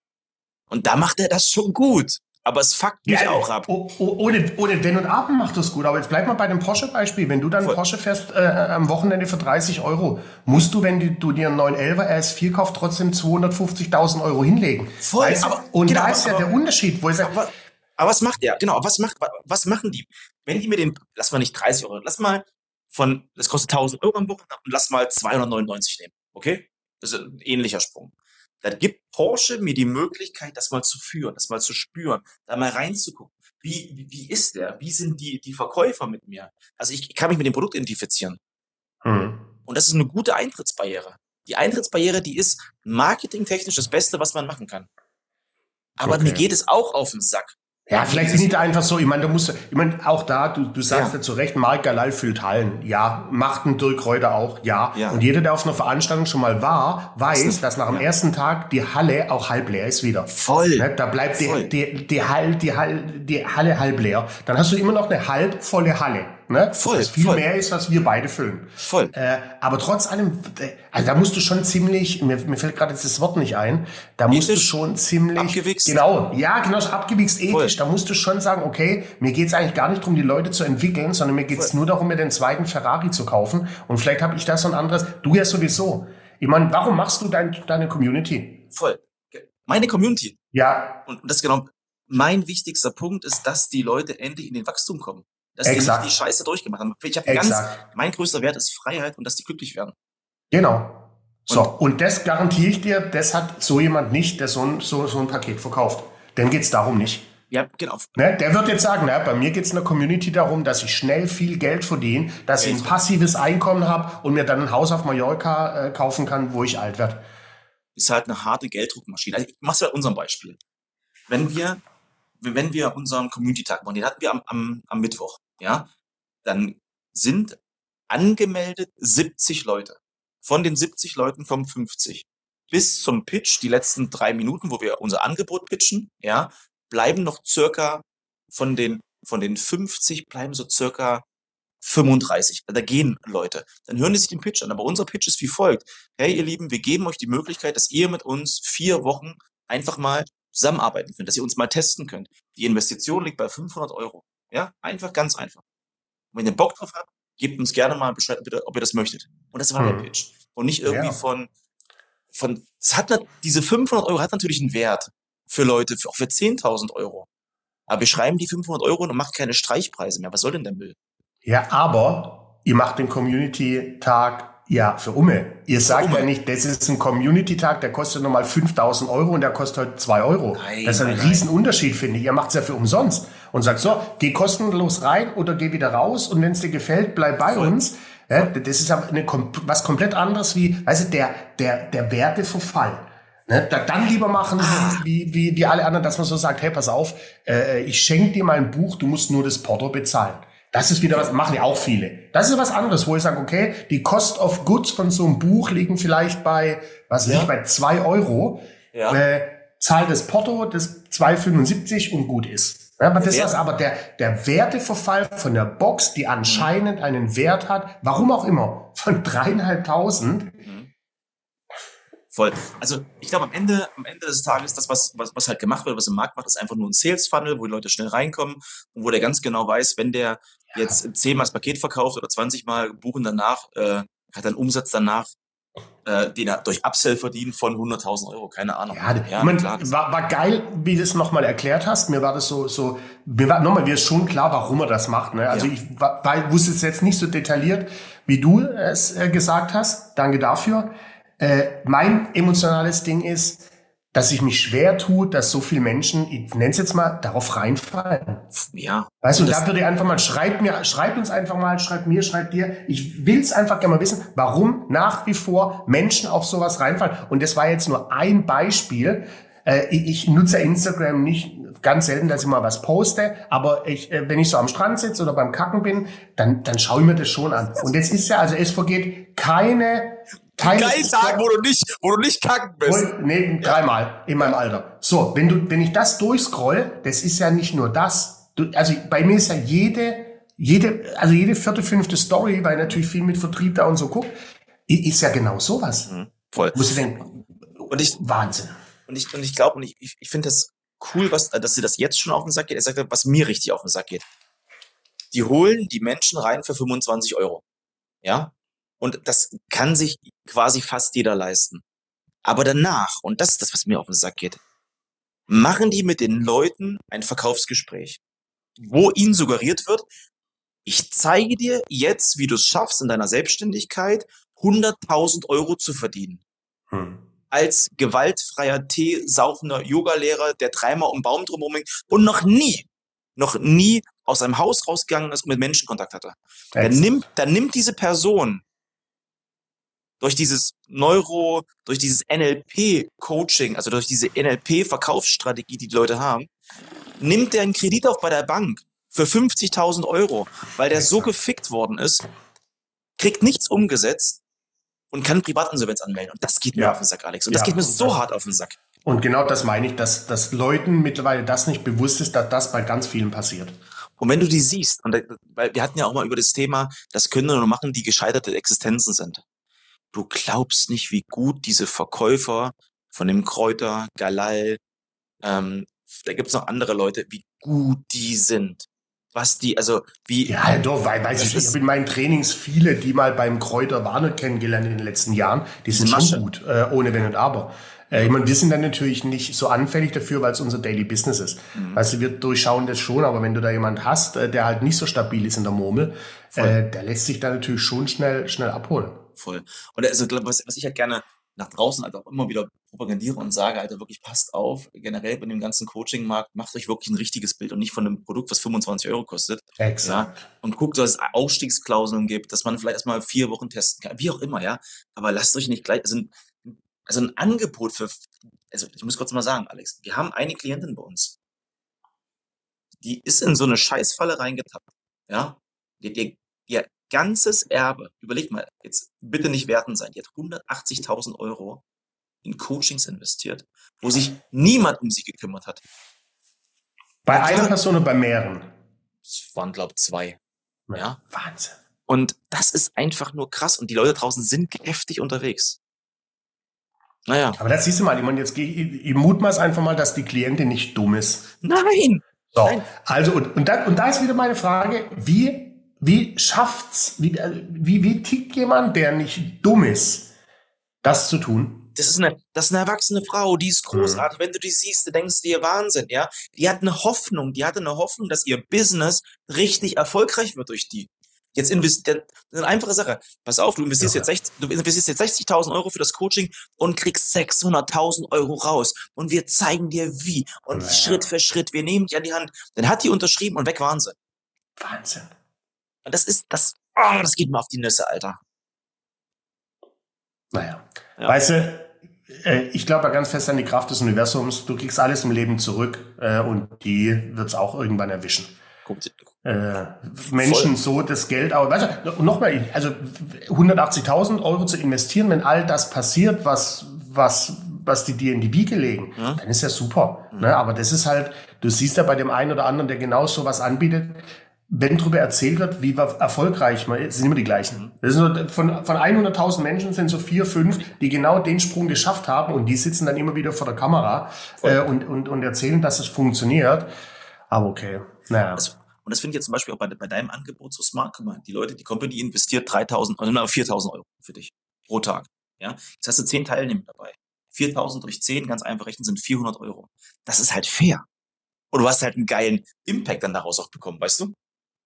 Und da macht er das schon gut. Aber es fuckt mich auch ab. Ohne Wenn und Aber macht das gut. Aber jetzt bleib mal bei dem Porsche-Beispiel. Wenn du dann Porsche fährst am Wochenende für 30 Euro, musst du, wenn du dir einen 911 RS4 kaufst, trotzdem 250.000 Euro hinlegen. Voll. Da ist ja der Unterschied, wo ich sage, aber was macht er? Genau, was machen die? Wenn die mir lass mal nicht 30 Euro, das kostet 1.000 Euro am Wochenende und lass mal 299 nehmen. Okay? Das ist ein ähnlicher Sprung. Dann gibt Porsche mir die Möglichkeit, das mal zu führen, das mal zu spüren, da mal reinzugucken. Wie ist der? Wie sind die Verkäufer mit mir? Also ich kann mich mit dem Produkt identifizieren. Und das ist eine gute Eintrittsbarriere. Die Eintrittsbarriere, die ist marketingtechnisch das Beste, was man machen kann. Aber mir geht es auch auf den Sack. Ja, vielleicht bin ich da einfach so, ich meine, auch da, du sagst ja zu Recht, Marc Galal füllt Hallen, ja, macht ein Dirk Reuter auch, ja. Und jeder, der auf einer Veranstaltung schon mal war, weiß, dass nach dem ersten Tag die Halle auch halb leer ist wieder. Voll. Ne? Da bleibt die Halle halb leer. Dann hast du immer noch eine halb volle Halle. Ne? Voll. Was viel mehr ist, was wir beide füllen. Voll. Aber trotz allem, also da musst du schon ziemlich, mir fällt gerade jetzt das Wort nicht ein, da musst du schon ziemlich... Abgewichst. Genau, so abgewichst ethisch. Voll. Da musst du schon sagen, okay, mir geht's eigentlich gar nicht darum, die Leute zu entwickeln, sondern mir geht's nur darum, mir den zweiten Ferrari zu kaufen. Und vielleicht habe ich da so ein anderes, du ja sowieso. Ich meine, warum machst du deine Community? Voll. Meine Community? Ja. Und das ist genau, mein wichtigster Punkt ist, dass die Leute endlich in den Wachstum kommen. Dass die nicht die Scheiße durchgemacht haben. Mein größter Wert ist Freiheit und dass die glücklich werden. Genau. Und das garantiere ich dir, das hat so jemand nicht, der so ein Paket verkauft. Dem geht's darum nicht. Ja, genau. Ne, der wird jetzt sagen, bei mir geht's in der Community darum, dass ich schnell viel Geld verdiene, dass ich ein passives Einkommen habe und mir dann ein Haus auf Mallorca kaufen kann, wo ich alt werde. Ist halt eine harte Gelddruckmaschine. Also ich mach's bei unserem Beispiel. Wenn wir unseren Community-Tag machen, den hatten wir am Mittwoch, ja, dann sind angemeldet 70 Leute. Von den 70 Leuten kommen 50. Bis zum Pitch, die letzten 3 Minuten, wo wir unser Angebot pitchen, ja, bleiben noch circa von den 50 bleiben so circa 35. Da gehen Leute. Dann hören die sich den Pitch an. Aber unser Pitch ist wie folgt. Hey, ihr Lieben, wir geben euch die Möglichkeit, dass ihr mit uns 4 Wochen einfach mal zusammenarbeiten könnt, dass ihr uns mal testen könnt. Die Investition liegt bei 500 Euro. Ja, einfach, ganz einfach. Und wenn ihr Bock drauf habt, gebt uns gerne mal Bescheid, bitte, ob ihr das möchtet. Und das war der Pitch. Und nicht irgendwie diese 500 Euro hat natürlich einen Wert für Leute, auch für 10.000 Euro. Aber wir schreiben die 500 Euro und machen keine Streichpreise mehr. Was soll denn der Müll? Ja, aber ihr macht den Community-Tag Ja, für Umme. Ihr sagt Umme. ja nicht, das ist ein Community-Tag, der kostet nochmal 5.000 Euro und der kostet heute 2 Euro. Nein, Das ist ein nein, Riesenunterschied, finde ich. Ihr macht es ja für umsonst und sagt so, geh kostenlos rein oder geh wieder raus und wenn es dir gefällt, bleib bei uns. Ja, das ist aber was komplett anderes wie, weißt du, der Werteverfall. Ne? Dann lieber machen, wie alle anderen, dass man so sagt, hey, pass auf, ich schenke dir mein Buch, du musst nur das Porto bezahlen. Das ist wieder was, machen ja auch viele. Das ist was anderes, wo ich sage, okay, die Cost of Goods von so einem Buch liegen vielleicht bei, bei 2 Euro. Ja. Zahl das Porto, das 2,75 und gut ist. Ja, aber das ist aber der Werteverfall von der Box, die anscheinend einen Wert hat, warum auch immer, von 3.500. Voll. Also ich glaube, am Ende des Tages, das, was halt gemacht wird, was im Markt macht, ist einfach nur ein Sales-Funnel, wo die Leute schnell reinkommen und wo der ganz genau weiß, wenn der jetzt 10-mal das Paket verkauft oder 20-mal buchen danach, hat er einen Umsatz danach, den er durch Upsell verdient von 100.000 Euro, keine Ahnung. Ja, war geil, wie du es nochmal erklärt hast. Mir war das mir ist schon klar, warum er das macht. Ne? Also ich wusste es jetzt nicht so detailliert, wie du es gesagt hast. Danke dafür. Mein emotionales Ding ist, dass ich mich schwer tue, dass so viele Menschen, ich nenne es jetzt mal, darauf reinfallen. Ja. Weißt du, da würde ich einfach mal, schreibt uns einfach mal, schreibt dir. Ich will es einfach gerne mal wissen, warum nach wie vor Menschen auf sowas reinfallen. Und das war jetzt nur ein Beispiel. Ich nutze Instagram nicht ganz selten, dass ich mal was poste, aber wenn ich so am Strand sitze oder beim Kacken bin, dann schaue ich mir das schon an. Und das ist ja, also es vergeht kein Tag, wo du nicht kacken bist. Nee, 3-mal in meinem Alter. So, wenn ich das durchscroll, das ist ja nicht nur das. Also bei mir ist ja jede 4., 5. Story, weil natürlich viel mit Vertrieb da und so guckt, ist ja genau sowas. Voll. Muss ich denken, Wahnsinn. Und ich glaube, ich finde das cool, dass sie das jetzt schon auf den Sack geht. Er sagt, was mir richtig auf den Sack geht. Die holen die Menschen rein für 25 Euro. Ja? Und das kann sich quasi fast jeder leisten. Aber danach, und das ist das, was mir auf den Sack geht, machen die mit den Leuten ein Verkaufsgespräch, wo ihnen suggeriert wird, ich zeige dir jetzt, wie du es schaffst, in deiner Selbstständigkeit 100.000 Euro zu verdienen. Als gewaltfreier, teesaufender Yogalehrer, der 3-mal um den Baum drumherum hängt und noch nie aus seinem Haus rausgegangen ist und mit Menschen Kontakt hatte. Dann nimmt diese Person durch dieses durch dieses NLP-Coaching, also durch diese NLP-Verkaufsstrategie, die Leute haben, nimmt der einen Kredit auf bei der Bank für 50.000 Euro, weil der so gefickt worden ist, kriegt nichts umgesetzt und kann Privatinsolvenz anmelden. Und das geht mir auf den Sack, Alex. Und das geht mir so hart auf den Sack. Und genau das meine ich, dass Leuten mittlerweile das nicht bewusst ist, dass das bei ganz vielen passiert. Und wenn du die siehst, weil wir hatten ja auch mal über das Thema, das können nur machen, die gescheiterte Existenzen sind. Du glaubst nicht, wie gut diese Verkäufer von dem Kräuter, Galal, da gibt's noch andere Leute, wie gut die sind. Ja, doch, weiß ich habe in meinen Trainings viele, die mal beim Kräuter Warner kennengelernt in den letzten Jahren, die sind schon gut, ohne Wenn und Aber. Ich meine, wir sind dann natürlich nicht so anfällig dafür, weil es unser Daily Business ist. Weißt du, wir durchschauen das schon, aber wenn du da jemand hast, der halt nicht so stabil ist in der Murmel, der lässt sich da natürlich schon schnell abholen. Voll. Und also, was ich halt gerne nach draußen halt auch immer wieder propagandiere und sage, Alter, wirklich passt auf, generell bei dem ganzen Coaching-Markt, macht euch wirklich ein richtiges Bild und nicht von einem Produkt, was 25 Euro kostet. Exakt. Ja? Und guckt, dass es Ausstiegsklauseln gibt, dass man vielleicht erstmal 4 Wochen testen kann, wie auch immer, ja. Aber lasst euch nicht gleich, also ein Angebot also ich muss kurz mal sagen, Alex, wir haben eine Klientin bei uns, die ist in so eine Scheißfalle reingetappt, ja. Die hat ihr ganzes Erbe, überleg mal, jetzt bitte nicht werten sein, die hat 180.000 Euro in Coachings investiert, wo sich niemand um sie gekümmert hat. Bei einer Person oder bei mehreren? Es waren, glaube ich, 2. Ja. Wahnsinn. Und das ist einfach nur krass. Und die Leute draußen sind heftig unterwegs. Naja. Aber das siehst du mal, ich mutmaß einfach mal, dass die Klientin nicht dumm ist. Nein! So, Nein. Also, und da ist wieder meine Frage, wie schafft's, wie tickt jemand, der nicht dumm ist, das zu tun? Das ist eine erwachsene Frau, die ist großartig. Wenn du die siehst, du denkst dir Wahnsinn, ja. Die hatte eine Hoffnung, dass ihr Business richtig erfolgreich wird durch die. Jetzt investiert, eine einfache Sache. Pass auf, du investierst Irre. jetzt 60.000 Euro für das Coaching und kriegst 600.000 Euro raus. Und wir zeigen dir wie. Und Schritt Ja, für Schritt, wir nehmen dich an die Hand. Dann hat die unterschrieben und weg waren sie. Wahnsinn. Und das geht mir auf die Nüsse, Alter. Naja. Ja. Weißt du, ich glaube ja ganz fest an die Kraft des Universums. Du kriegst alles im Leben zurück und die wird's auch irgendwann erwischen. Guckt, Menschen so das Geld, aber weißt du, nochmal, also 180.000 Euro zu investieren, wenn all das passiert, was die dir in die Wiege legen, dann ist ja super. Ne? Aber das ist halt, du siehst ja bei dem einen oder anderen, der genau sowas anbietet, wenn darüber erzählt wird, wie erfolgreich man ist, sind immer die gleichen. Das sind nur, von 100.000 Menschen sind so 4, 5, die genau den Sprung geschafft haben und die sitzen dann immer wieder vor der Kamera und erzählen, dass es funktioniert. Aber okay, naja. Und das finde ich jetzt zum Beispiel auch bei deinem Angebot so smart. Guck mal, die Leute, die Company investiert 3.000, also 4.000 Euro für dich pro Tag. Ja, jetzt hast du 10 Teilnehmer dabei. 4.000 durch 10, ganz einfach rechnen, sind 400 Euro. Das ist halt fair. Und du hast halt einen geilen Impact dann daraus auch bekommen, weißt du?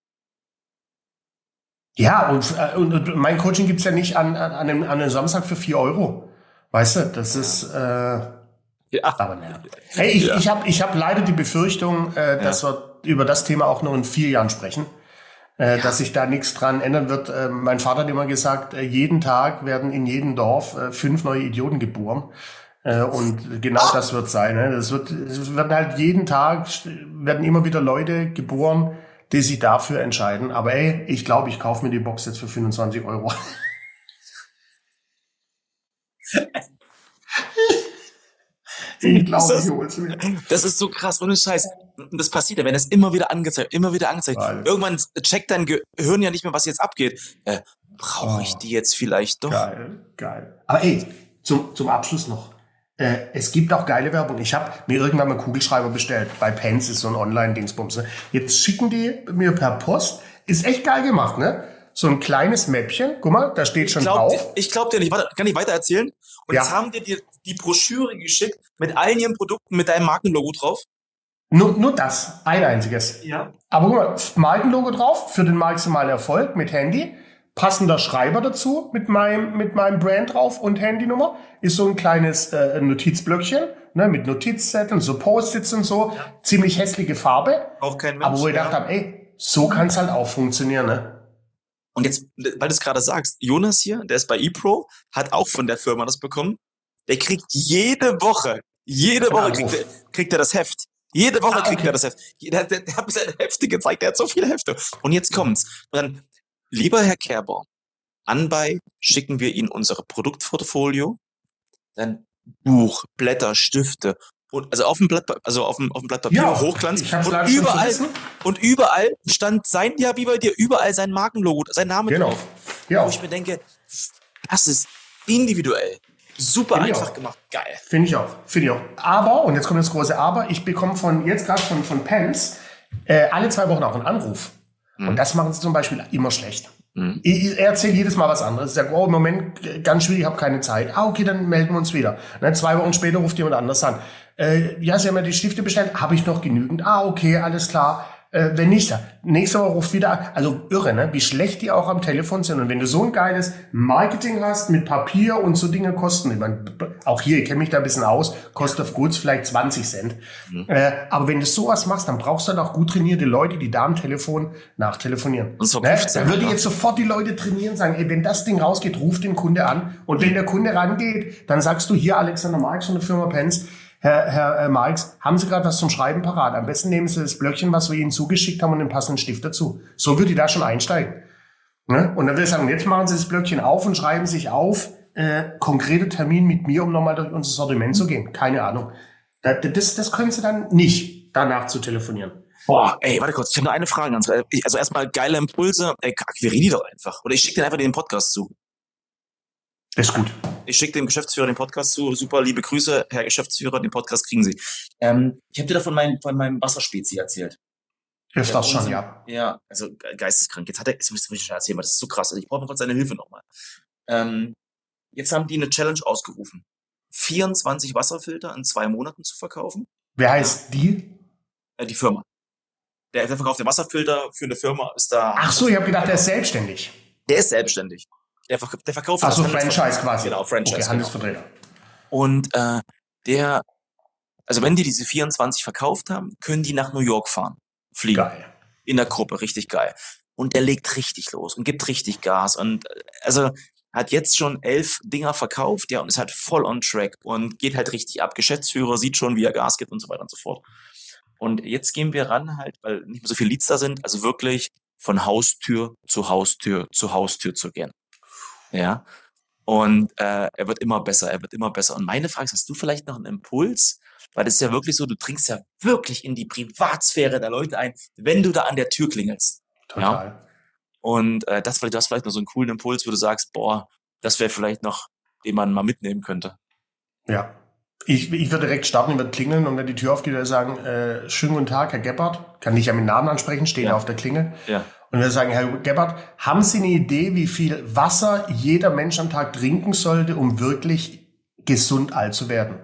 Ja, und mein Coaching gibt's ja nicht an einem Samstag für 4 Euro. Weißt du, das ist, aber naja. Hey, ich hab leider die Befürchtung, dass wir über das Thema auch noch in 4 Jahren sprechen. Dass sich da nichts dran ändern wird. Mein Vater hat immer gesagt, jeden Tag werden in jedem Dorf 5 neue Idioten geboren. Und genau das wird sein. Ne? Es werden halt jeden Tag, werden immer wieder Leute geboren, die sich dafür entscheiden. Aber ey, ich glaube, ich kaufe mir die Box jetzt für 25 Euro. Ich glaube, ich hol's mir. Das ist so krass, ohne Scheiß. Das passiert ja, wenn das immer wieder angezeigt. Geil. Irgendwann checkt dein Gehirn ja nicht mehr, was jetzt abgeht. Brauche ich die jetzt vielleicht doch? Geil. Aber ey, zum Abschluss noch. Es gibt auch geile Werbung. Ich habe mir irgendwann mal einen Kugelschreiber bestellt. Bei Pens ist so ein Online-Dingsbums. Ne? Jetzt schicken die mir per Post. Ist echt geil gemacht, ne? So ein kleines Mäppchen. Guck mal, da steht schon drauf. Ich glaube dir nicht. Warte, kann ich weiter erzählen? Und jetzt haben dir die Broschüre geschickt mit allen ihren Produkten mit deinem Markenlogo drauf. Nur das. Ein einziges. Ja. Aber guck mal, Markenlogo drauf für den maximalen Erfolg mit Handy. Passender Schreiber dazu mit meinem Brand drauf und Handynummer. Ist so ein kleines Notizblöckchen, ne, mit Notizzetteln, so Post-its und so. Ja. Ziemlich hässliche Farbe. Auch kein Mensch. Aber wo ich gedacht habe, ey, so kann es halt auch funktionieren, ne? Und jetzt, weil du es gerade sagst, Jonas hier, der ist bei ePro, hat auch von der Firma das bekommen. Der kriegt jede Woche kriegt er das Heft. Jede Woche kriegt er das Heft. Der hat mir seine Hefte gezeigt, der hat so viele Hefte. Und jetzt kommt's. Und dann, lieber Herr Kerber, anbei schicken wir Ihnen unsere Produktportfolio, dann Buch, Blätter, Stifte und also auf dem Blatt Papier, Hochglanz und überall stand sein, ja wie bei dir, überall sein Markenlogo, sein Name drauf. Ja. Wo ich mir denke, das ist individuell. Super einfach gemacht. Geil. Finde ich auch. Aber, und jetzt kommt das große Aber, ich bekomme jetzt gerade von Pens alle 2 Wochen auch einen Anruf. Und das machen sie zum Beispiel immer schlecht. Er erzählt jedes Mal was anderes. Er sagt, oh, im Moment ganz schwierig, ich habe keine Zeit. Okay, dann melden wir uns wieder. Dann 2 Wochen später ruft jemand anders an. Ja, Sie haben ja die Stifte bestellt. Habe ich noch genügend? Okay, alles klar. Wenn nicht, nächste Woche ruft wieder an. Also irre, ne? Wie schlecht die auch am Telefon sind. Und wenn du so ein geiles Marketing hast mit Papier und so Dinge kosten, ich meine, auch hier, ich kenne mich da ein bisschen aus, kostet auf Goods vielleicht 20 Cent. Aber wenn du sowas machst, dann brauchst du dann auch gut trainierte Leute, die da am Telefon nachtelefonieren. Und so ne? Dann würde ich jetzt sofort die Leute trainieren, sagen, ey, wenn das Ding rausgeht, ruf den Kunde an. Und wenn der Kunde rangeht, dann sagst du, hier Alexander Marx von der Firma Pens, Herr Marx, haben Sie gerade was zum Schreiben parat? Am besten nehmen Sie das Blöckchen, was wir Ihnen zugeschickt haben und den passenden Stift dazu. So würde ich da schon einsteigen. Ne? Und dann würde ich sagen, jetzt machen Sie das Blöckchen auf und schreiben sich auf, konkreter Termin mit mir, um nochmal durch unser Sortiment zu gehen. Keine Ahnung. Das können Sie dann nicht, danach zu telefonieren. Boah, ey, warte kurz, ich habe nur eine Frage. Also erstmal geile Impulse, akquiriere die doch einfach. Oder ich schicke dir einfach den Podcast zu. Das ist gut. Ich schicke dem Geschäftsführer den Podcast zu. Super, liebe Grüße, Herr Geschäftsführer, den Podcast kriegen Sie. Ich habe dir da von meinem Wasserspezi erzählt. Öfters schon, ja. Ja, also geisteskrank. Jetzt müsste ich schon erzählen, weil das ist so krass. Also ich brauche mal kurz seine Hilfe nochmal. Jetzt haben die eine Challenge ausgerufen. 24 Wasserfilter in 2 Monaten zu verkaufen. Wer heißt die? Die Firma. Der verkauft den Wasserfilter für eine Firma, ist da. Ach so, ich habe gedacht, der ist selbstständig. Der ist selbstständig. Der verkauft. Ach so, Franchise quasi. Genau, Franchise. Okay, Handelsvertreter. Und also wenn die diese 24 verkauft haben, können die nach New York fahren. Fliegen. Geil. In der Gruppe, richtig geil. Und der legt richtig los und gibt richtig Gas. Und also hat jetzt schon 11 Dinger verkauft, ja, und ist halt voll on track und geht halt richtig ab. Geschäftsführer sieht schon, wie er Gas gibt und so weiter und so fort. Und jetzt gehen wir ran halt, weil nicht mehr so viele Leads da sind, also wirklich von Haustür zu Haustür zu Haustür zu gehen. Ja. Und er wird immer besser, Und meine Frage ist, hast du vielleicht noch einen Impuls? Weil das ist ja wirklich so, du dringst ja wirklich in die Privatsphäre der Leute ein, wenn du da an der Tür klingelst. Total. Ja? Und du hast vielleicht noch so einen coolen Impuls, wo du sagst, boah, das wäre vielleicht noch, den man mal mitnehmen könnte. Ja. Ich würde direkt starten, ich würde klingeln und wenn die Tür aufgeht, würde ich sagen, schönen guten Tag, Herr Gebhardt. Kann dich ja mit Namen ansprechen, steht ja auf der Klingel. Ja. Und wir sagen, Herr Gebhardt, haben Sie eine Idee, wie viel Wasser jeder Mensch am Tag trinken sollte, um wirklich gesund alt zu werden?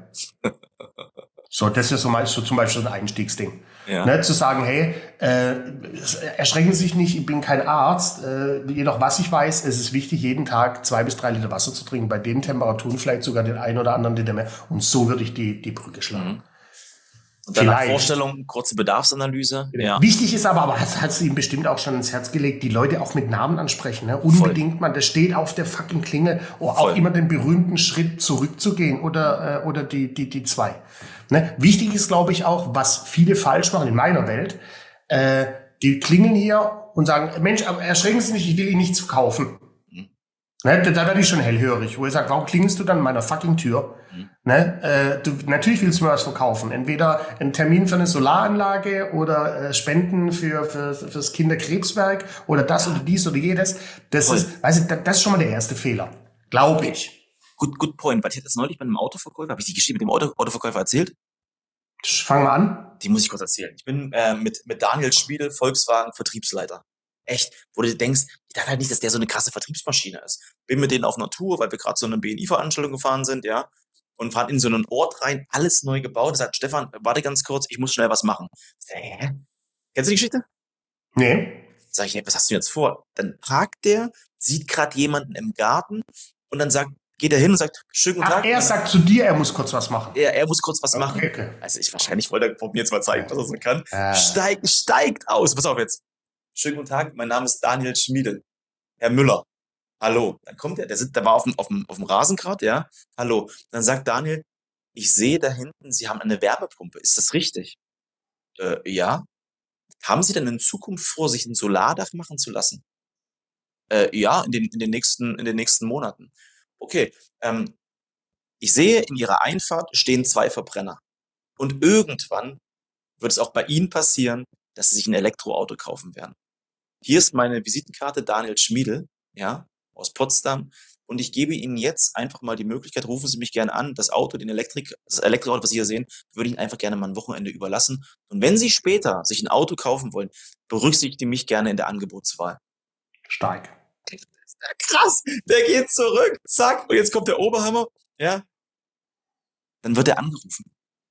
So, das ist so zum Beispiel so ein Einstiegsding. Ja. Ne, zu sagen, hey, erschrecken Sie sich nicht, ich bin kein Arzt, jedoch was ich weiß, es ist wichtig, jeden Tag 2 bis 3 Liter Wasser zu trinken, bei den Temperaturen vielleicht sogar den einen oder anderen Liter mehr. Und so würde ich die Brücke schlagen. Mhm. Und dann nach Vorstellung, kurze Bedarfsanalyse. Ja. Wichtig ist aber hat es ihm bestimmt auch schon ins Herz gelegt, die Leute auch mit Namen ansprechen. Ne? Unbedingt, Voll. Man, das steht auf der fucking Klingel. Oder auch immer den berühmten Schritt zurückzugehen oder die 2. Ne? Wichtig ist, glaube ich, auch, was viele falsch machen in meiner Welt. Die klingeln hier und sagen, Mensch, aber erschrecken Sie nicht, ich will Ihnen nichts verkaufen. Ne, da werde ich schon hellhörig, wo ich sage, warum klingelst du dann an meiner fucking Tür? Ne, natürlich willst du mir was verkaufen. Entweder einen Termin für eine Solaranlage oder Spenden fürs Kinderkrebswerk oder das oder dies oder jedes. Das ist schon mal der erste Fehler. Glaube ich. Good point. Weil ich hatte das neulich bei einem Autoverkäufer, habe ich die Geschichte mit dem Autoverkäufer erzählt? Fangen wir an. Die muss ich kurz erzählen. Ich bin mit Daniel Schmiedel, Volkswagen Vertriebsleiter. Echt, wo du denkst, ich dachte halt nicht, dass der so eine krasse Vertriebsmaschine ist. Bin mit denen auf einer Tour, weil wir gerade so eine BNI-Veranstaltung gefahren sind, ja, und fahren in so einen Ort rein, alles neu gebaut. Sagt Stefan, warte ganz kurz, ich muss schnell was machen. Hä? Kennst du die Geschichte? Nee. Sag ich, was hast du jetzt vor? Dann parkt der, sieht gerade jemanden im Garten und dann geht er hin und sagt, schönen guten Tag. Er sagt zu dir, er muss kurz was machen. Er muss kurz was machen. Okay. Also wahrscheinlich wollte er mir jetzt mal zeigen, was er so kann. Steigt aus. Pass auf jetzt. Schönen guten Tag, mein Name ist Daniel Schmiedel. Herr Müller. Hallo. Dann kommt der war auf dem Rasen gerade, ja. Hallo. Dann sagt Daniel, ich sehe da hinten, Sie haben eine Wärmepumpe. Ist das richtig? Ja. Haben Sie denn in Zukunft vor, sich ein Solardach machen zu lassen? Ja, in den nächsten Monaten. Okay. Ich sehe, in Ihrer Einfahrt stehen 2 Verbrenner. Und irgendwann wird es auch bei Ihnen passieren, dass Sie sich ein Elektroauto kaufen werden. Hier ist meine Visitenkarte, Daniel Schmiedel, ja, aus Potsdam. Und ich gebe Ihnen jetzt einfach mal die Möglichkeit, rufen Sie mich gerne an. Das Elektroauto, was Sie hier sehen, würde ich Ihnen einfach gerne mal ein Wochenende überlassen. Und wenn Sie später sich ein Auto kaufen wollen, berücksichtigen mich gerne in der Angebotswahl. Stark. Krass, der geht zurück, zack, und jetzt kommt der Oberhammer, ja. Dann wird er angerufen.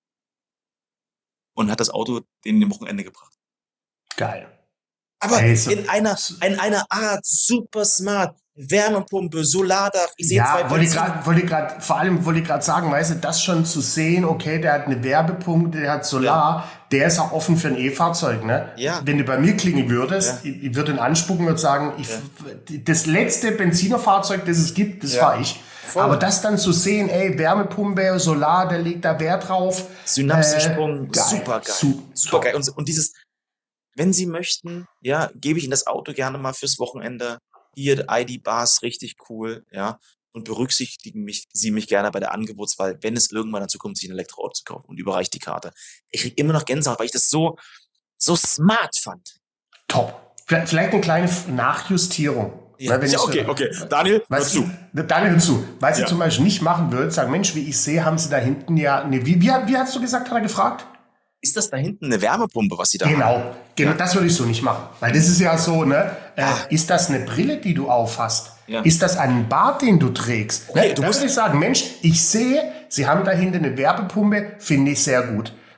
Und hat das Auto in dem Wochenende gebracht. Geil. Aber in einer Art super smart. Wärmepumpe, Solardach, ich sehe 2 wollte ich gerade sagen, weißt du, das schon zu sehen, okay, der hat eine Wärmepumpe, der hat Solar, der ist auch offen für ein E-Fahrzeug, ne? Ja. Wenn du bei mir klingeln würdest, ich würde ihn anspucken und sagen, das letzte Benzinerfahrzeug, das es gibt, das fahre ich. Voll. Aber das dann zu sehen, Wärmepumpe, Solar, der legt da Wert drauf. Synapsensprung, super geil. Und dieses, wenn Sie möchten, ja, gebe ich Ihnen das Auto gerne mal fürs Wochenende. Hier, ID-Bars, richtig cool, ja. Und berücksichtigen Sie mich gerne bei der Angebotswahl, wenn es irgendwann dazu kommt, sich ein Elektroauto zu kaufen, und überreicht die Karte. Ich kriege immer noch Gänsehaut, weil ich das so smart fand. Top. Vielleicht eine kleine Nachjustierung. Ja, okay. Daniel, hör zu. Daniel, hör zu. Weil Sie zum Beispiel nicht machen würden, sagen, Mensch, wie ich sehe, haben Sie da hinten ja, wie hast du gesagt, hat er gefragt? Ist das da hinten eine Wärmepumpe, was Sie da haben? Genau, das würde ich so nicht machen. Weil das ist ja so, ne? Ist das eine Brille, die du aufhast? Ja. Ist das ein Bart, den du trägst? Okay, ne? Da würde ich sagen, Mensch, ich sehe, Sie haben da hinten eine Wärmepumpe, finde ich sehr gut.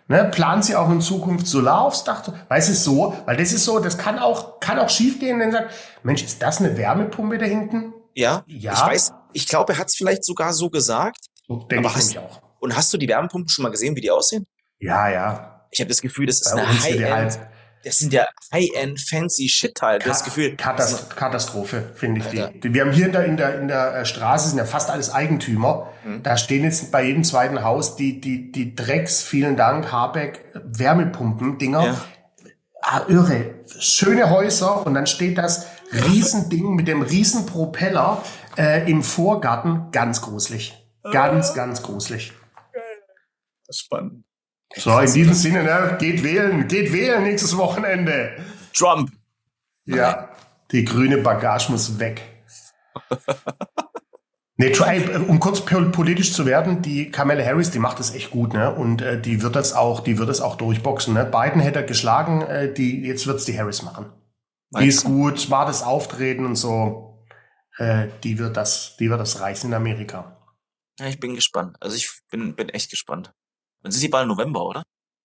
Ne, planen Sie auch in Zukunft Solar aufs Dach? Weißt du, so, weil das ist so, das kann auch schief gehen, wenn er sagt, Mensch, ist das eine Wärmepumpe da hinten? Ja, Ja. ich weiß, ich glaube, er hat es vielleicht sogar so gesagt. So denke ich nämlich auch. Und hast du die Wärmepumpen schon mal gesehen, wie die aussehen? Ja. Ich habe das Gefühl, das ist Bei eine uns wird die High-End, halt das sind ja High-End fancy Shit halt. Das Gefühl, Katastrophe, finde ich Alter. die. Wir haben hier in der Straße, sind ja fast alles Eigentümer. Da stehen jetzt bei jedem zweiten Haus die Drecks, vielen Dank, Habeck, Wärmepumpen-Dinger. Ja. Irre. Schöne Häuser und dann steht das Riesending mit dem Riesenpropeller im Vorgarten. Ganz gruselig. Ganz gruselig. Spannend. So, in diesem Sinne, ne, geht wählen nächstes Wochenende. Trump. Ja, die grüne Bagage muss weg. Nee, um kurz politisch zu werden, die Kamala Harris, die macht das echt gut, ne? Und die wird das auch durchboxen, ne? Biden hätte geschlagen, jetzt wird's die Harris machen. Die ist gut, smartes Auftreten und so. Die wird das reißen in Amerika. Ja, ich bin gespannt. Also ich bin echt gespannt. Dann sind die bald im November, oder?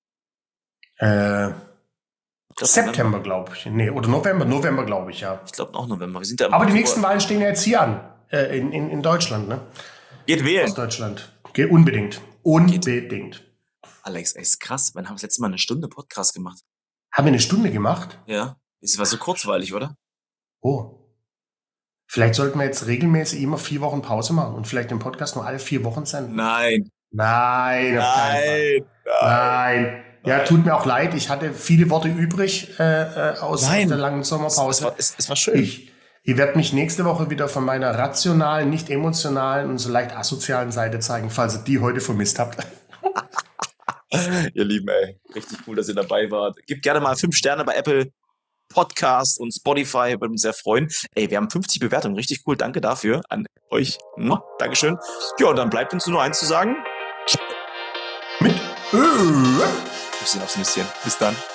September, glaube ich. Nee, oder November, glaube ich, ja. Ich glaube auch November. Wir sind da Aber die nächsten Wahlen stehen ja jetzt hier an. In Deutschland, ne? Geht wählen. Ostdeutschland. Geht unbedingt. Unbedingt. Alex, ey, ist krass. Wann haben wir das letzte Mal eine Stunde Podcast gemacht? Haben wir eine Stunde gemacht? Ja. Es war so kurzweilig, oder? Oh. Vielleicht sollten wir jetzt regelmäßig immer 4 Wochen Pause machen und vielleicht den Podcast nur alle 4 Wochen senden. Nein. Nein, auf keinen Fall. Nein. Ja, tut mir auch leid. Ich hatte viele Worte übrig aus der langen Sommerpause. Es war schön. Ich werde mich nächste Woche wieder von meiner rationalen, nicht emotionalen und so leicht asozialen Seite zeigen, falls ihr die heute vermisst habt. Ihr Lieben, ey. Richtig cool, dass ihr dabei wart. Gebt gerne mal 5 Sterne bei Apple Podcast und Spotify, würde mich sehr freuen. Ey, wir haben 50 Bewertungen. Richtig cool. Danke dafür an euch. Dankeschön. Ja, und dann bleibt uns nur eins zu sagen. Mit Wir sehen aufs Nüsschen. Bis dann.